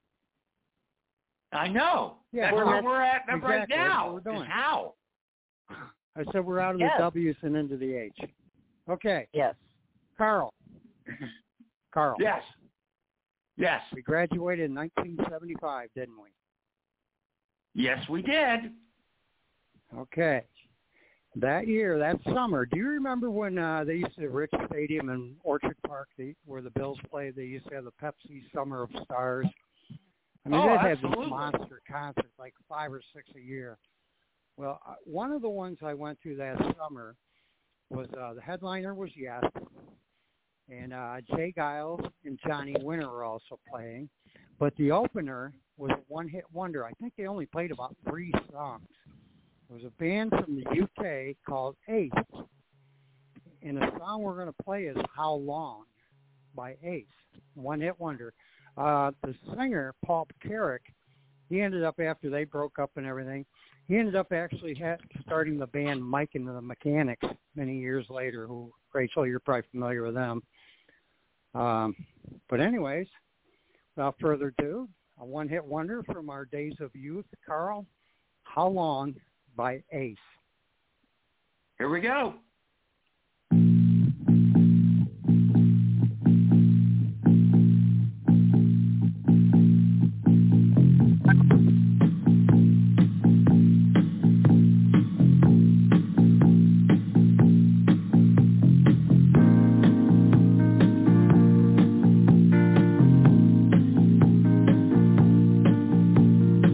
Speaker 3: I know.
Speaker 4: Yeah,
Speaker 3: That's
Speaker 7: we're
Speaker 3: what
Speaker 7: miss-
Speaker 3: we're at right
Speaker 4: exactly, that's
Speaker 3: now.
Speaker 4: what we're doing.
Speaker 3: Is how.
Speaker 4: I said we're out of
Speaker 7: Yes.
Speaker 4: the W's and into the H. Okay,
Speaker 7: Yes.
Speaker 4: Carl. Carl.
Speaker 3: Yes. Yes.
Speaker 4: We graduated in nineteen seventy-five, didn't we?
Speaker 3: Yes, we did.
Speaker 4: Okay. That year, that summer, do you remember when uh, they used to Rich Stadium in Orchard Park, they, where the Bills played? They used to have the Pepsi Summer of Stars. I mean,
Speaker 3: Oh,
Speaker 4: they'd have
Speaker 3: absolutely.
Speaker 4: these monster concerts, like five or six a year. Well, uh, one of the ones I went to that summer was uh, the headliner was Yes, and uh, Jay Giles and Johnny Winter were also playing. But the opener was a one-hit wonder. I think they only played about three songs. It was a band from the U K called Ace, and the song we're going to play is How Long by Ace, one-hit wonder. Uh, the singer, Paul Carrick, he ended up, after they broke up and everything, he ended up actually ha- starting the band Mike and the Mechanics many years later, who, Rachel, you're probably familiar with them. Um, but anyways, without further ado, a one-hit wonder from our days of youth, Carl, How Long by Ace.
Speaker 3: Here we go.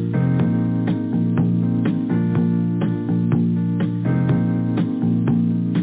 Speaker 5: How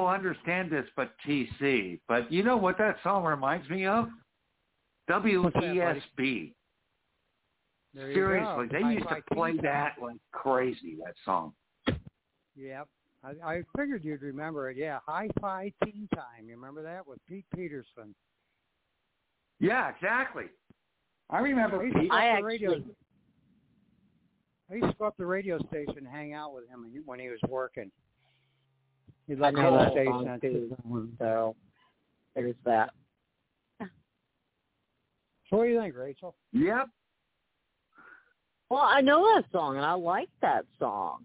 Speaker 3: understand this but T C, but you know what that song reminds me of? W E S B. Seriously, they used to play that like crazy, that song.
Speaker 4: Yep. I, I figured you'd remember it. Yeah, Hi-Fi Teen Time. You remember that with Pete Peterson?
Speaker 3: Yeah, exactly. I remember.
Speaker 4: I used to
Speaker 3: Pete.
Speaker 4: go up
Speaker 7: I
Speaker 4: the radio.
Speaker 7: actually-
Speaker 4: I used to go up the radio station and hang out with him when he was working. He'd
Speaker 7: I
Speaker 4: like
Speaker 7: know
Speaker 4: the
Speaker 7: that
Speaker 4: station
Speaker 7: song
Speaker 4: and
Speaker 7: too.
Speaker 4: sit down.
Speaker 7: So there's that.
Speaker 4: So what do you think, Rachel?
Speaker 3: Yep.
Speaker 7: Well, I know that song, and I like that song.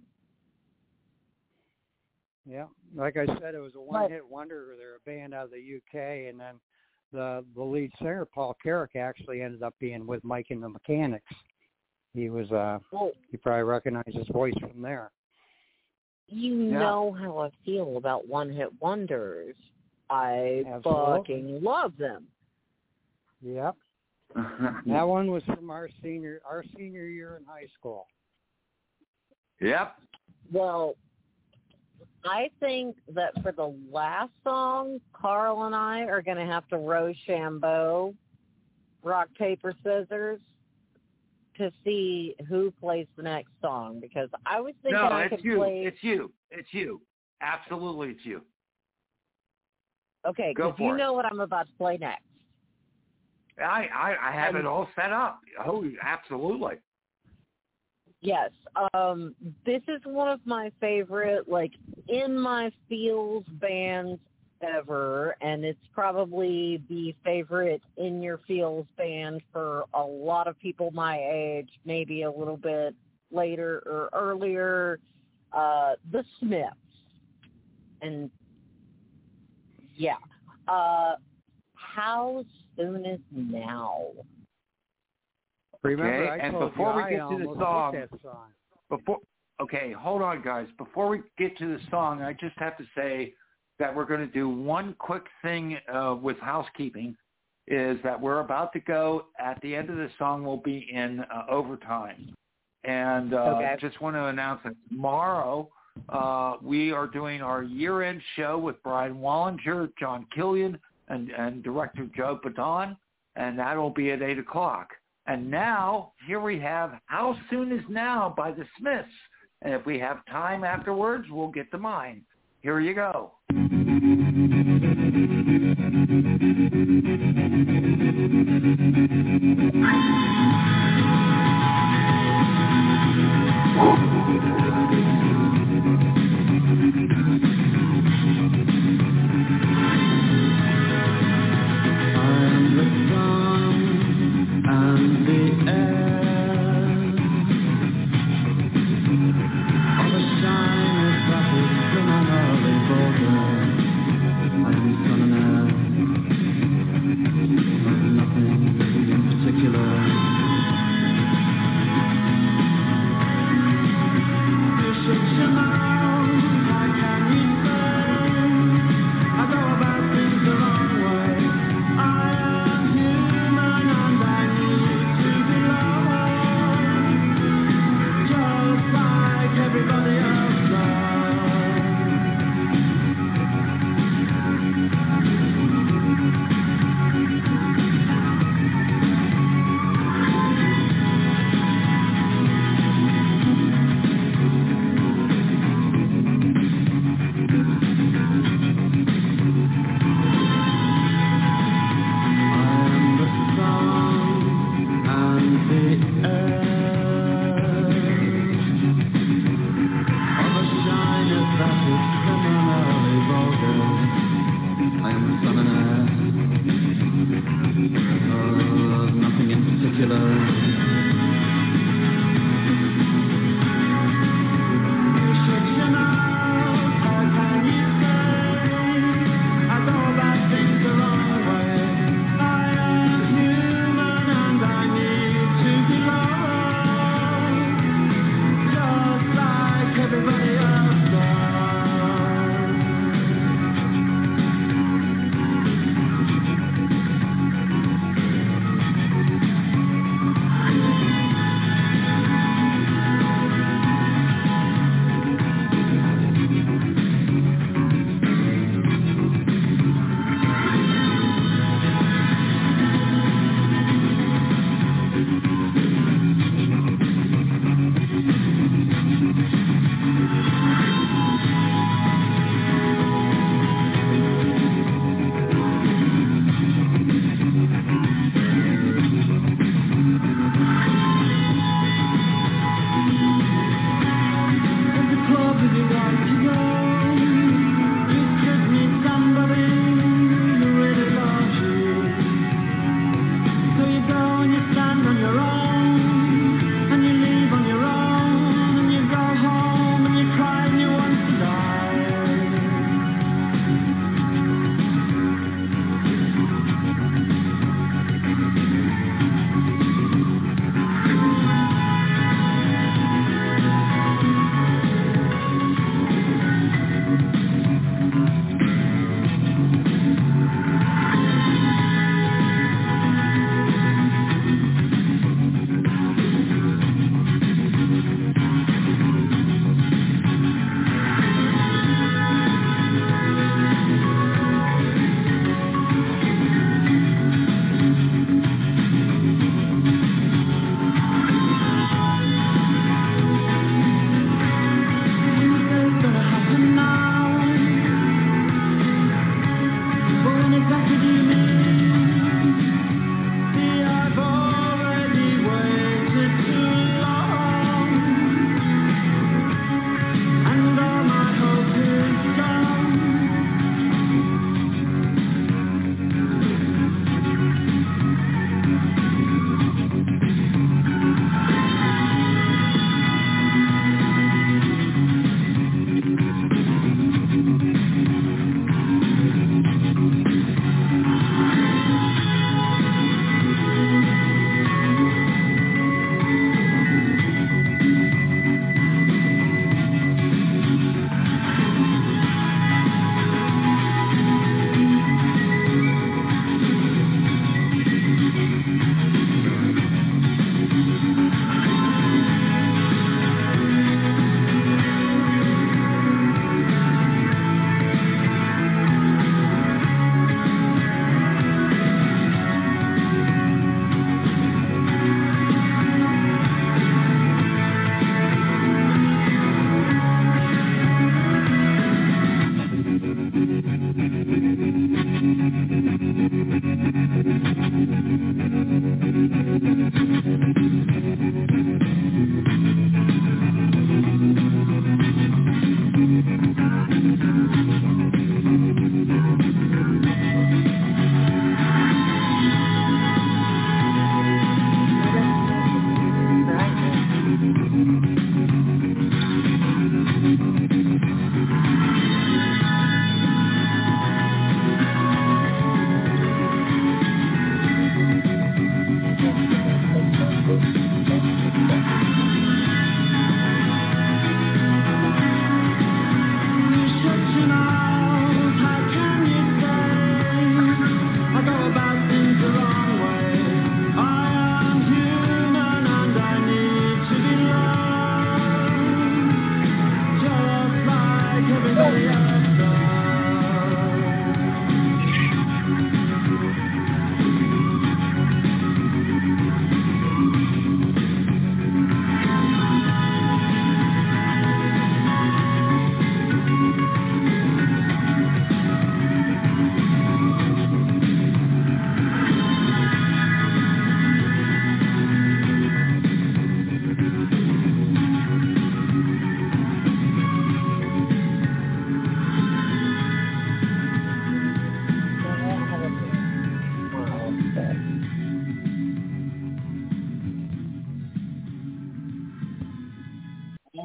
Speaker 4: Yeah, like I said, it was a one-hit wonder. They're a band out of the U K, and then the the lead singer, Paul Carrick, actually ended up being with Mike and the Mechanics. He was, uh,
Speaker 7: Well,
Speaker 4: you probably recognize his voice from there.
Speaker 7: you
Speaker 3: Yeah.
Speaker 7: know how I feel about one-hit wonders. I
Speaker 4: Absolutely.
Speaker 7: fucking love them.
Speaker 4: Yep. That one was from our senior our senior year in high school.
Speaker 3: Yep.
Speaker 7: Well, I think that for the last song, Carl and I are going to have to Rochambeau, rock, paper, scissors, to see who plays the next song. Because I was thinking
Speaker 3: No,
Speaker 7: I
Speaker 3: it's
Speaker 7: could
Speaker 3: you.
Speaker 7: play.
Speaker 3: It's you. It's you. Absolutely, it's you.
Speaker 7: Okay,
Speaker 3: Go
Speaker 7: because
Speaker 3: for
Speaker 7: you
Speaker 3: it.
Speaker 7: know what I'm about to play next.
Speaker 3: I, I, I have it all set up. Oh, absolutely.
Speaker 7: Yes. Um, this is one of my favorite, like, in my feels bands ever, and it's probably the favorite in your feels band for a lot of people my age, maybe a little bit later or earlier, uh, The Smiths. And, yeah. Uh, how soon is now?
Speaker 4: Remember,
Speaker 3: Okay,
Speaker 4: I
Speaker 3: and
Speaker 4: told
Speaker 3: before
Speaker 4: you
Speaker 3: we
Speaker 4: I
Speaker 3: get to the
Speaker 4: almost
Speaker 3: song-
Speaker 4: hate that song.
Speaker 3: Before, okay, hold on, guys. Before we get to the song, I just have to say that we're going to do one quick thing uh, with housekeeping, is that we're about to go, at the end of the song, we'll be in uh, overtime. And uh,
Speaker 7: Okay.
Speaker 3: just want to announce that tomorrow uh, we are doing our year-end show with Brian Wallinger, John Killian, and, and director Joe Badon, and that will be at eight o'clock. And now, here we have How Soon Is Now by the Smiths. And if we have time afterwards, we'll get to mine. Here you go.
Speaker 5: I'm the sun and the air of a shyness that is criminally vulgar. I am sun and air of nothing in particular. You shut your mouth, how can you say I go about things the wrong way? I am human and I need to be loved, just like everybody else does. I am the sun and the air of a shyness that is criminally vulgar. I am the sun and air of nothing in particular. You shut your mouth, how can you say I go about things the wrong way? I am human and I need to be loved,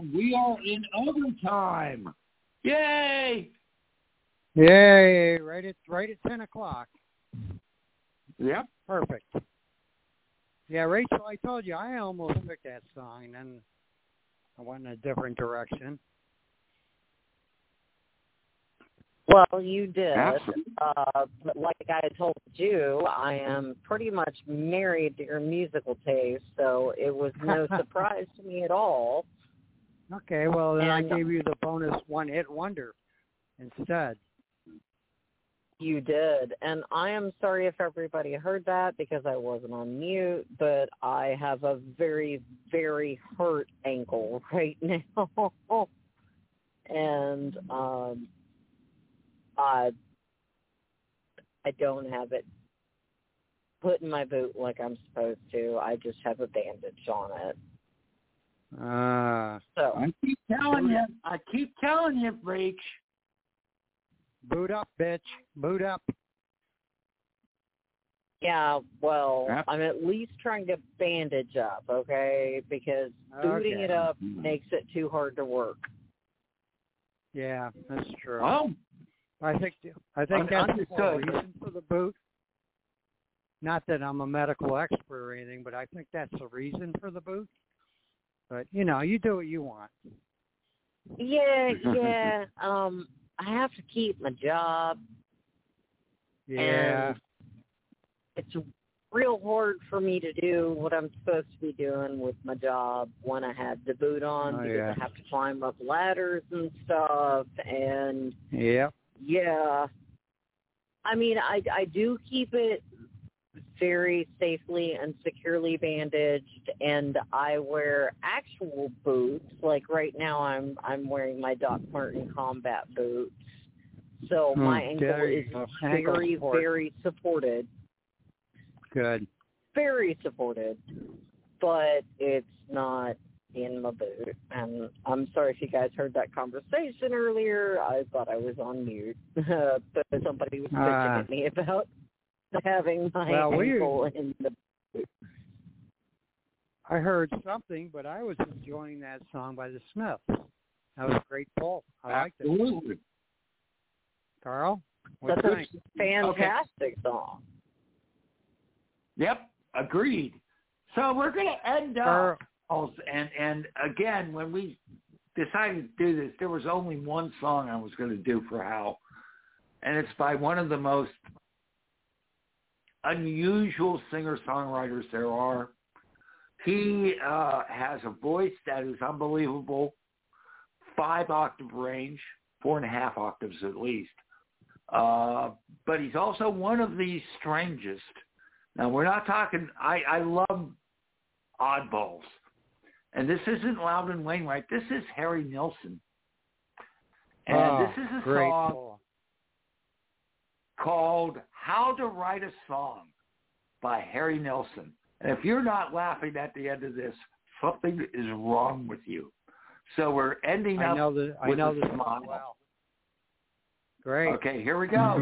Speaker 3: and we are in overtime. Yay!
Speaker 4: Yay! Right at right at ten o'clock.
Speaker 3: Yep.
Speaker 4: Perfect. Yeah, Rachel, I told you I almost picked that song, and then I went in a different direction.
Speaker 7: Well, you did.
Speaker 3: Absolutely.
Speaker 7: Uh, but like I told you, I am pretty much married to your musical taste, so it was no surprise to me at all.
Speaker 4: Okay, well, then
Speaker 7: And
Speaker 4: I gave you the bonus one-hit wonder instead.
Speaker 7: You did. And I am sorry if everybody heard that because I wasn't on mute, but I have a very, very hurt ankle right now. and um, I, I don't have it put in my boot like I'm supposed to. I just have a bandage on it.
Speaker 4: Uh,
Speaker 7: so
Speaker 3: I keep telling you. I keep telling you, Rach.
Speaker 4: Boot up, bitch. Boot up.
Speaker 7: Yeah, well,
Speaker 3: Yep.
Speaker 7: I'm at least trying to bandage up, okay? Because booting
Speaker 4: Okay.
Speaker 7: it up makes it too hard to work.
Speaker 4: Yeah, that's true.
Speaker 3: Well,
Speaker 4: I think I think
Speaker 3: Un-
Speaker 4: that's the
Speaker 3: understood.
Speaker 4: reason for the boot. Not that I'm a medical expert or anything, but I think that's the reason for the boot. But you know, you do what you want.
Speaker 7: Yeah, yeah. um, I have to keep my job.
Speaker 4: Yeah.
Speaker 7: And it's real hard for me to do what I'm supposed to be doing with my job when I had the boot on
Speaker 4: Oh,
Speaker 7: because
Speaker 4: yeah.
Speaker 7: I have to climb up ladders and stuff. And
Speaker 4: Yep.
Speaker 7: yeah, I mean, I I do keep it very safely and securely bandaged, and I wear actual boots. Like right now, I'm I'm wearing my Doc Martin combat boots, so
Speaker 4: Hmm,
Speaker 7: my ankle
Speaker 4: there you
Speaker 7: is
Speaker 4: go. Ankle
Speaker 7: very
Speaker 4: support.
Speaker 7: very supported,
Speaker 4: Good.
Speaker 7: very supported, but it's not in my boot. And I'm sorry if you guys heard that conversation earlier. I thought I was on mute, but somebody was bitching
Speaker 4: Ah.
Speaker 7: at me about having my
Speaker 4: Well, we-
Speaker 7: ankle in the boot.
Speaker 4: I heard something, but I was enjoying that song by the Smiths. That was a great pull. I liked it.
Speaker 3: absolutely.
Speaker 4: Carl, what
Speaker 7: That's
Speaker 4: do
Speaker 7: a
Speaker 4: you think?
Speaker 7: fantastic song.
Speaker 3: Yep, agreed. So we're going to end
Speaker 4: Carl,
Speaker 3: up, also, and and again, when we decided to do this, there was only one song I was going to do for Hal, and it's by one of the most unusual singer-songwriters there are. He uh, has a voice that is unbelievable, five-octave range, four and a half octaves at least. Uh, but he's also one of the strangest. Now, we're not talking, I, I love oddballs. And this isn't Loudon Wainwright. This is Harry Nilsson. And
Speaker 4: oh,
Speaker 3: this is a
Speaker 4: great
Speaker 3: song
Speaker 4: pull.
Speaker 3: called How to Write a Song by Harry Nilsson. And if you're not laughing at the end of this, something is wrong with you. So we're ending
Speaker 4: I
Speaker 3: up
Speaker 4: know that. I
Speaker 3: with
Speaker 4: know
Speaker 3: a
Speaker 4: this
Speaker 3: smile.
Speaker 4: well. Great.
Speaker 3: Okay, here we go.
Speaker 8: How to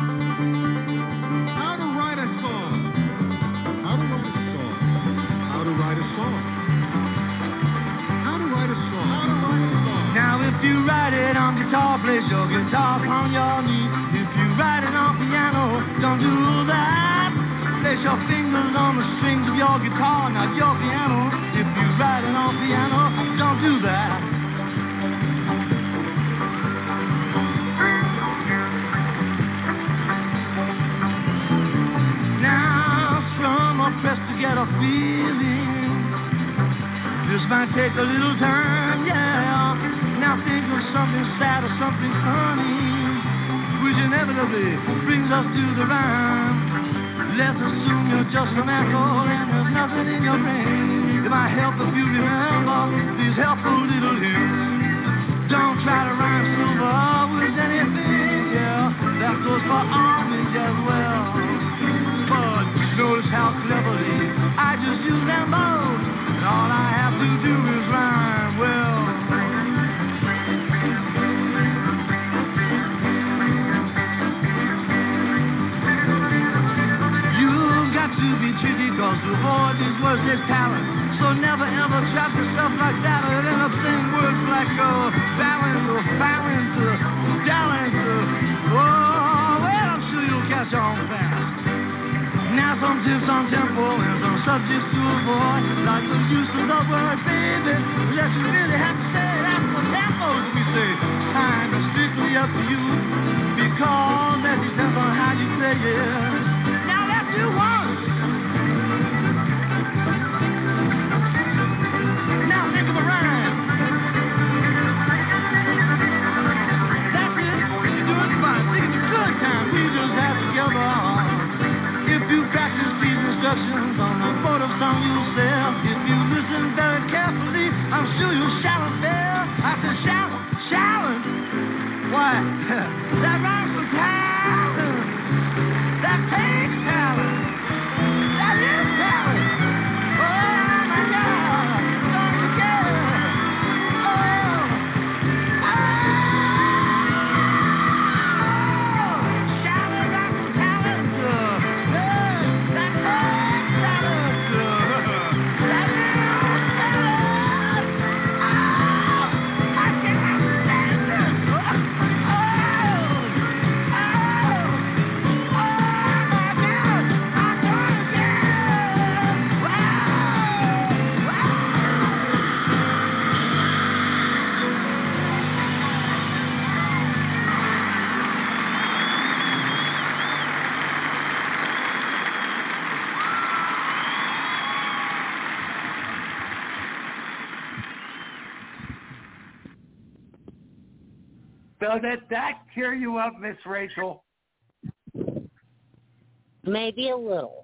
Speaker 8: write a song. How to write a song. How to write a song. How to write a song. How to write a song. Now if you write it on guitar, place your guitar on your knee. If you write it on piano, don't do that. Place your fingers on the strings of your guitar, not your piano. If you write it on piano, don't do that. Now strum or press to get a feeling. This might take a little time, yeah. Now think of something sad or something funny, which inevitably brings us to the rhyme. Let's assume you're just an echo and there's nothing in your brain. It might help if you remember these helpful little hints. Don't try to rhyme silver with anything, yeah. That goes for orange as well. But notice how cleverly I just use them both. And all I have to do is rhyme well. To be tricky, cause to avoid these words is talent. So never ever trap yourself like that or end up saying words subjects to avoid, like the use of the word baby. Unless you really have to say, that's what tempos we say. Kind of strictly up to you, because that depends on how you say it. Now let's do one. Now think of a rhyme. That's it. You're doing fine. Think it's a good time. We just have together. If you practice these instructions on the photo song yourself, if you listen very carefully, I'm sure you'll shout and fail. I said shout, shout. Why? That rhymes with talent. That takes talent. That is talent. Oh my God. Don't forget. Oh. Oh. Shout about the talent. That takes talent. That is talent. Oh. I cannot stand it.
Speaker 3: So did that cheer you up, Miss Rachel?
Speaker 7: Maybe a little.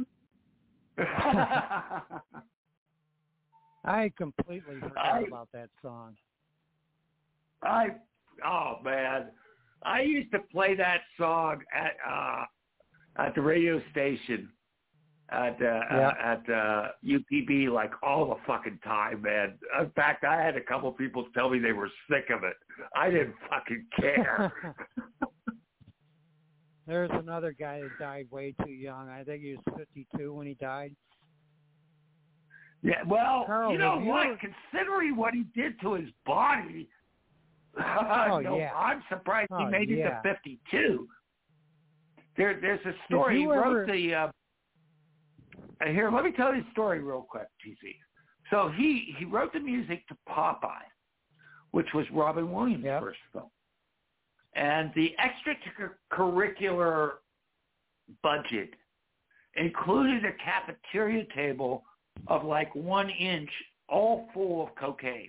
Speaker 4: I completely forgot
Speaker 3: I-
Speaker 4: about that song.
Speaker 3: I oh man, I used to play that song at uh, at the radio station at uh,
Speaker 4: Yeah.
Speaker 3: uh, at uh, U P B like all the fucking time, man. In fact, I had a couple people tell me they were sick of it. I didn't fucking care.
Speaker 4: There's another guy that died way too young. I think he was fifty-two when he died.
Speaker 3: Yeah, well,
Speaker 4: Carl,
Speaker 3: you know
Speaker 4: have you
Speaker 3: what?
Speaker 4: ever-
Speaker 3: Considering what he did to his body,
Speaker 4: Oh,
Speaker 3: no,
Speaker 4: yeah.
Speaker 3: I'm surprised he
Speaker 4: Oh,
Speaker 3: made it
Speaker 4: yeah.
Speaker 3: to fifty-two. There, there's a story. He
Speaker 4: you
Speaker 3: wrote
Speaker 4: ever-
Speaker 3: the. Uh, uh, here, let me tell you the story real quick, T C. So he he wrote the music to Popeye, which was Robin Williams'
Speaker 4: Yep.
Speaker 3: first film, and the extracurricular budget included a cafeteria table of like one inch, all full of cocaine.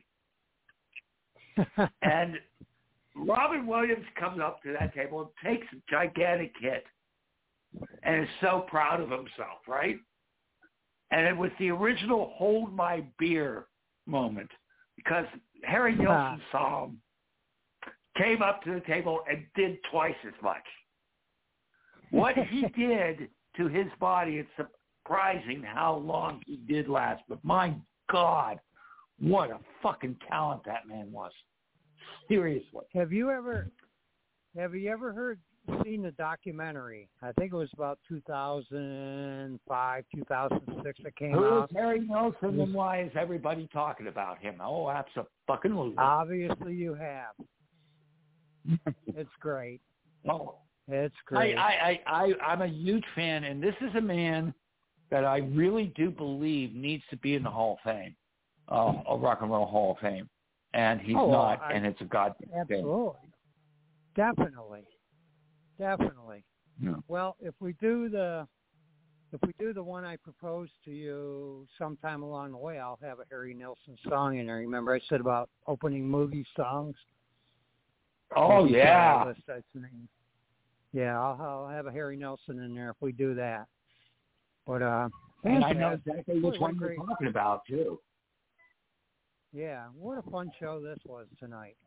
Speaker 3: And Robin Williams comes up to that table and takes a gigantic hit and is so proud of himself, right? And it was the original hold my beer moment because Harry Nilsson saw him, came up to the table and did twice as much. What he did to his body, it's surprising how long he did last. But my God, what a fucking talent that man was. Seriously.
Speaker 4: Have you ever have you ever heard seen the documentary? I think it was about two thousand five, two thousand six that came
Speaker 3: Who
Speaker 4: out.
Speaker 3: is Harry Nilsson and why is everybody talking about him? Oh, absolutely.
Speaker 4: Obviously you have. It's great.
Speaker 3: Oh,
Speaker 4: It's
Speaker 3: I,
Speaker 4: great.
Speaker 3: I, I, I, I'm a huge fan, and this is a man that I really do believe needs to be in the Hall of Fame, uh, a Rock and Roll Hall of Fame, and he's
Speaker 4: Oh,
Speaker 3: not,
Speaker 4: I-
Speaker 3: and it's a goddamn shame.
Speaker 4: Absolutely. Definitely. Definitely.
Speaker 3: Yeah.
Speaker 4: Well, if we do the if we do the one I proposed to you sometime along the way, I'll have a Harry Nilsson song in there. Remember I said about opening movie songs?
Speaker 3: Oh,
Speaker 4: Maybe
Speaker 3: yeah.
Speaker 4: List, that's the name. Yeah, I'll, I'll have a Harry Nilsson in there if we do that. But uh,
Speaker 3: And I know
Speaker 4: fantastic.
Speaker 3: exactly which
Speaker 4: What a
Speaker 3: one you're
Speaker 4: great-
Speaker 3: talking about, too.
Speaker 4: Yeah, what a fun show this was tonight.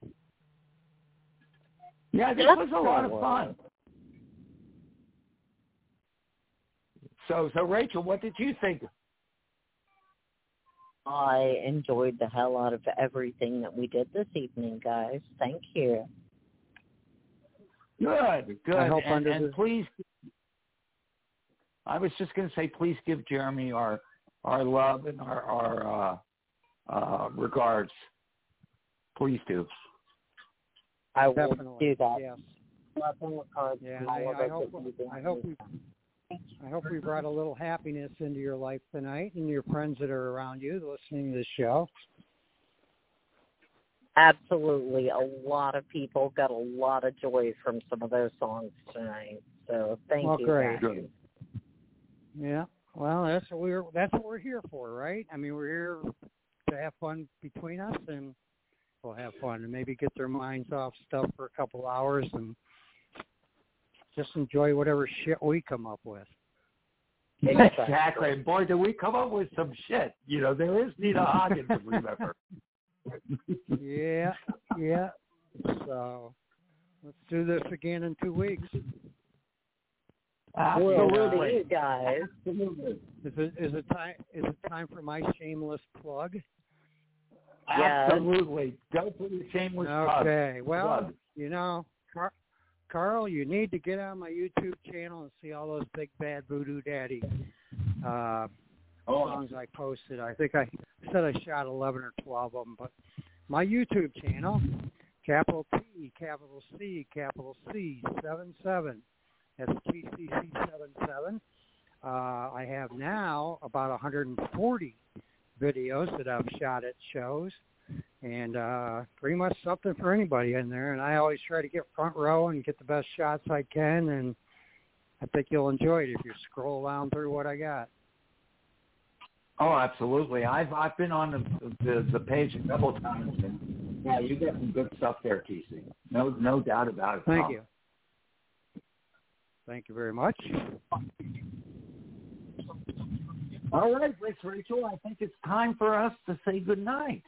Speaker 3: Yeah, this
Speaker 7: That's
Speaker 3: was a lot of
Speaker 7: so
Speaker 3: fun. So, so Rachel, what did you think?
Speaker 7: I enjoyed the hell out of everything that we did this evening, guys. Thank you.
Speaker 3: Good, good.
Speaker 4: I hope
Speaker 3: and
Speaker 4: under
Speaker 3: and
Speaker 4: the-
Speaker 3: please, I was just going to say, please give Jeremy our our love and our our uh, uh, regards. Please do.
Speaker 7: I will
Speaker 4: Definitely.
Speaker 7: do that.
Speaker 4: Yes.
Speaker 7: Love and regards
Speaker 4: Yeah,
Speaker 7: to
Speaker 4: I,
Speaker 7: all of
Speaker 4: I
Speaker 7: us
Speaker 4: hope
Speaker 7: that you do.
Speaker 4: I hope we I hope we brought a little happiness into your life tonight and your friends that are around you listening to the show.
Speaker 7: Absolutely. A lot of people got a lot of joy from some of those songs tonight. So thank
Speaker 4: well,
Speaker 7: you.
Speaker 4: Great.
Speaker 7: Guys.
Speaker 4: Yeah. Well, that's what we're that's what we're here for, right? I mean, we're here to have fun between us, and we'll have fun and maybe get their minds off stuff for a couple hours and just enjoy whatever shit we come up with.
Speaker 3: Exactly. And boy, did we come up with some shit. You know, there is Nina Hagen to remember.
Speaker 4: yeah, yeah. So let's do this again in two weeks.
Speaker 3: Absolutely,
Speaker 7: you guys.
Speaker 4: Is it is it time is it time for my shameless plug?
Speaker 3: Absolutely. Go for the shameless plug.
Speaker 4: Okay. Well,
Speaker 3: plug.
Speaker 4: you know, Car- Carl, you need to get on my YouTube channel and see all those big bad voodoo daddy uh,
Speaker 3: oh.
Speaker 4: songs I posted. I think I said I shot eleven or twelve of them, but my YouTube channel, capital T, capital C, capital C, seven seven. That's T C C seven seven. Uh, I have now about one hundred forty videos that I've shot at shows, and uh, pretty much something for anybody in there. And I always try to get front row and get the best shots I can, and I think you'll enjoy it if you scroll down through what I got.
Speaker 3: Oh, absolutely. I've I've been on the the, the page a couple of times, and yeah, you get some good stuff there, T C. No no doubt about it.
Speaker 4: Thank
Speaker 3: Tom.
Speaker 4: you. Thank you very much.
Speaker 3: All right, Miss Rachel, I think it's time for us to say good night.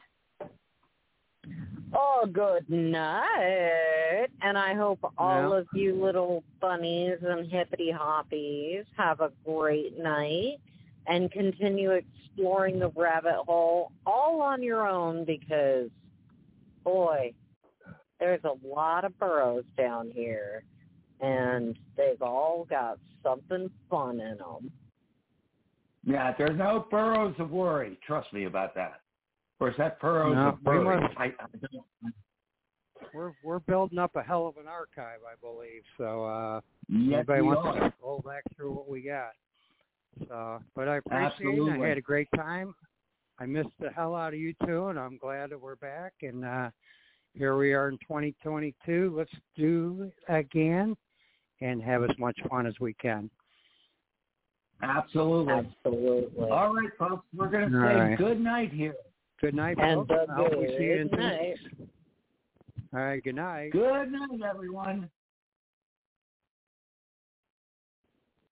Speaker 7: Oh, good night. And I hope all
Speaker 4: Yeah.
Speaker 7: of you little bunnies and hippity hoppies have a great night and continue exploring the rabbit hole all on your own because, boy, there's a lot of burrows down here. And they've all got something fun in them.
Speaker 3: Yeah, there's no furrows of worry. Trust me about that. Of course, that furrows
Speaker 4: No,
Speaker 3: of
Speaker 4: we
Speaker 3: worry.
Speaker 4: must-
Speaker 3: I, I don't.
Speaker 4: We're we're building up a hell of an archive, I believe. So uh,
Speaker 3: Yes,
Speaker 4: anybody
Speaker 3: we
Speaker 4: wants
Speaker 3: are.
Speaker 4: to scroll back through what we got. So, but I appreciate
Speaker 3: Absolutely.
Speaker 4: it. I had a great time. I missed the hell out of you two, and I'm glad that we're back. And uh, here we are in twenty twenty-two. Let's do it again and have as much fun as we can.
Speaker 3: Absolutely.
Speaker 7: Absolutely.
Speaker 3: All right, folks, we're going to
Speaker 4: All
Speaker 3: say
Speaker 4: right.
Speaker 3: good night here.
Speaker 4: Good night,
Speaker 7: And
Speaker 4: folks.
Speaker 7: a
Speaker 4: I hope we see you in
Speaker 7: good
Speaker 4: two
Speaker 7: night.
Speaker 4: weeks. All right, good night.
Speaker 3: Good night, everyone.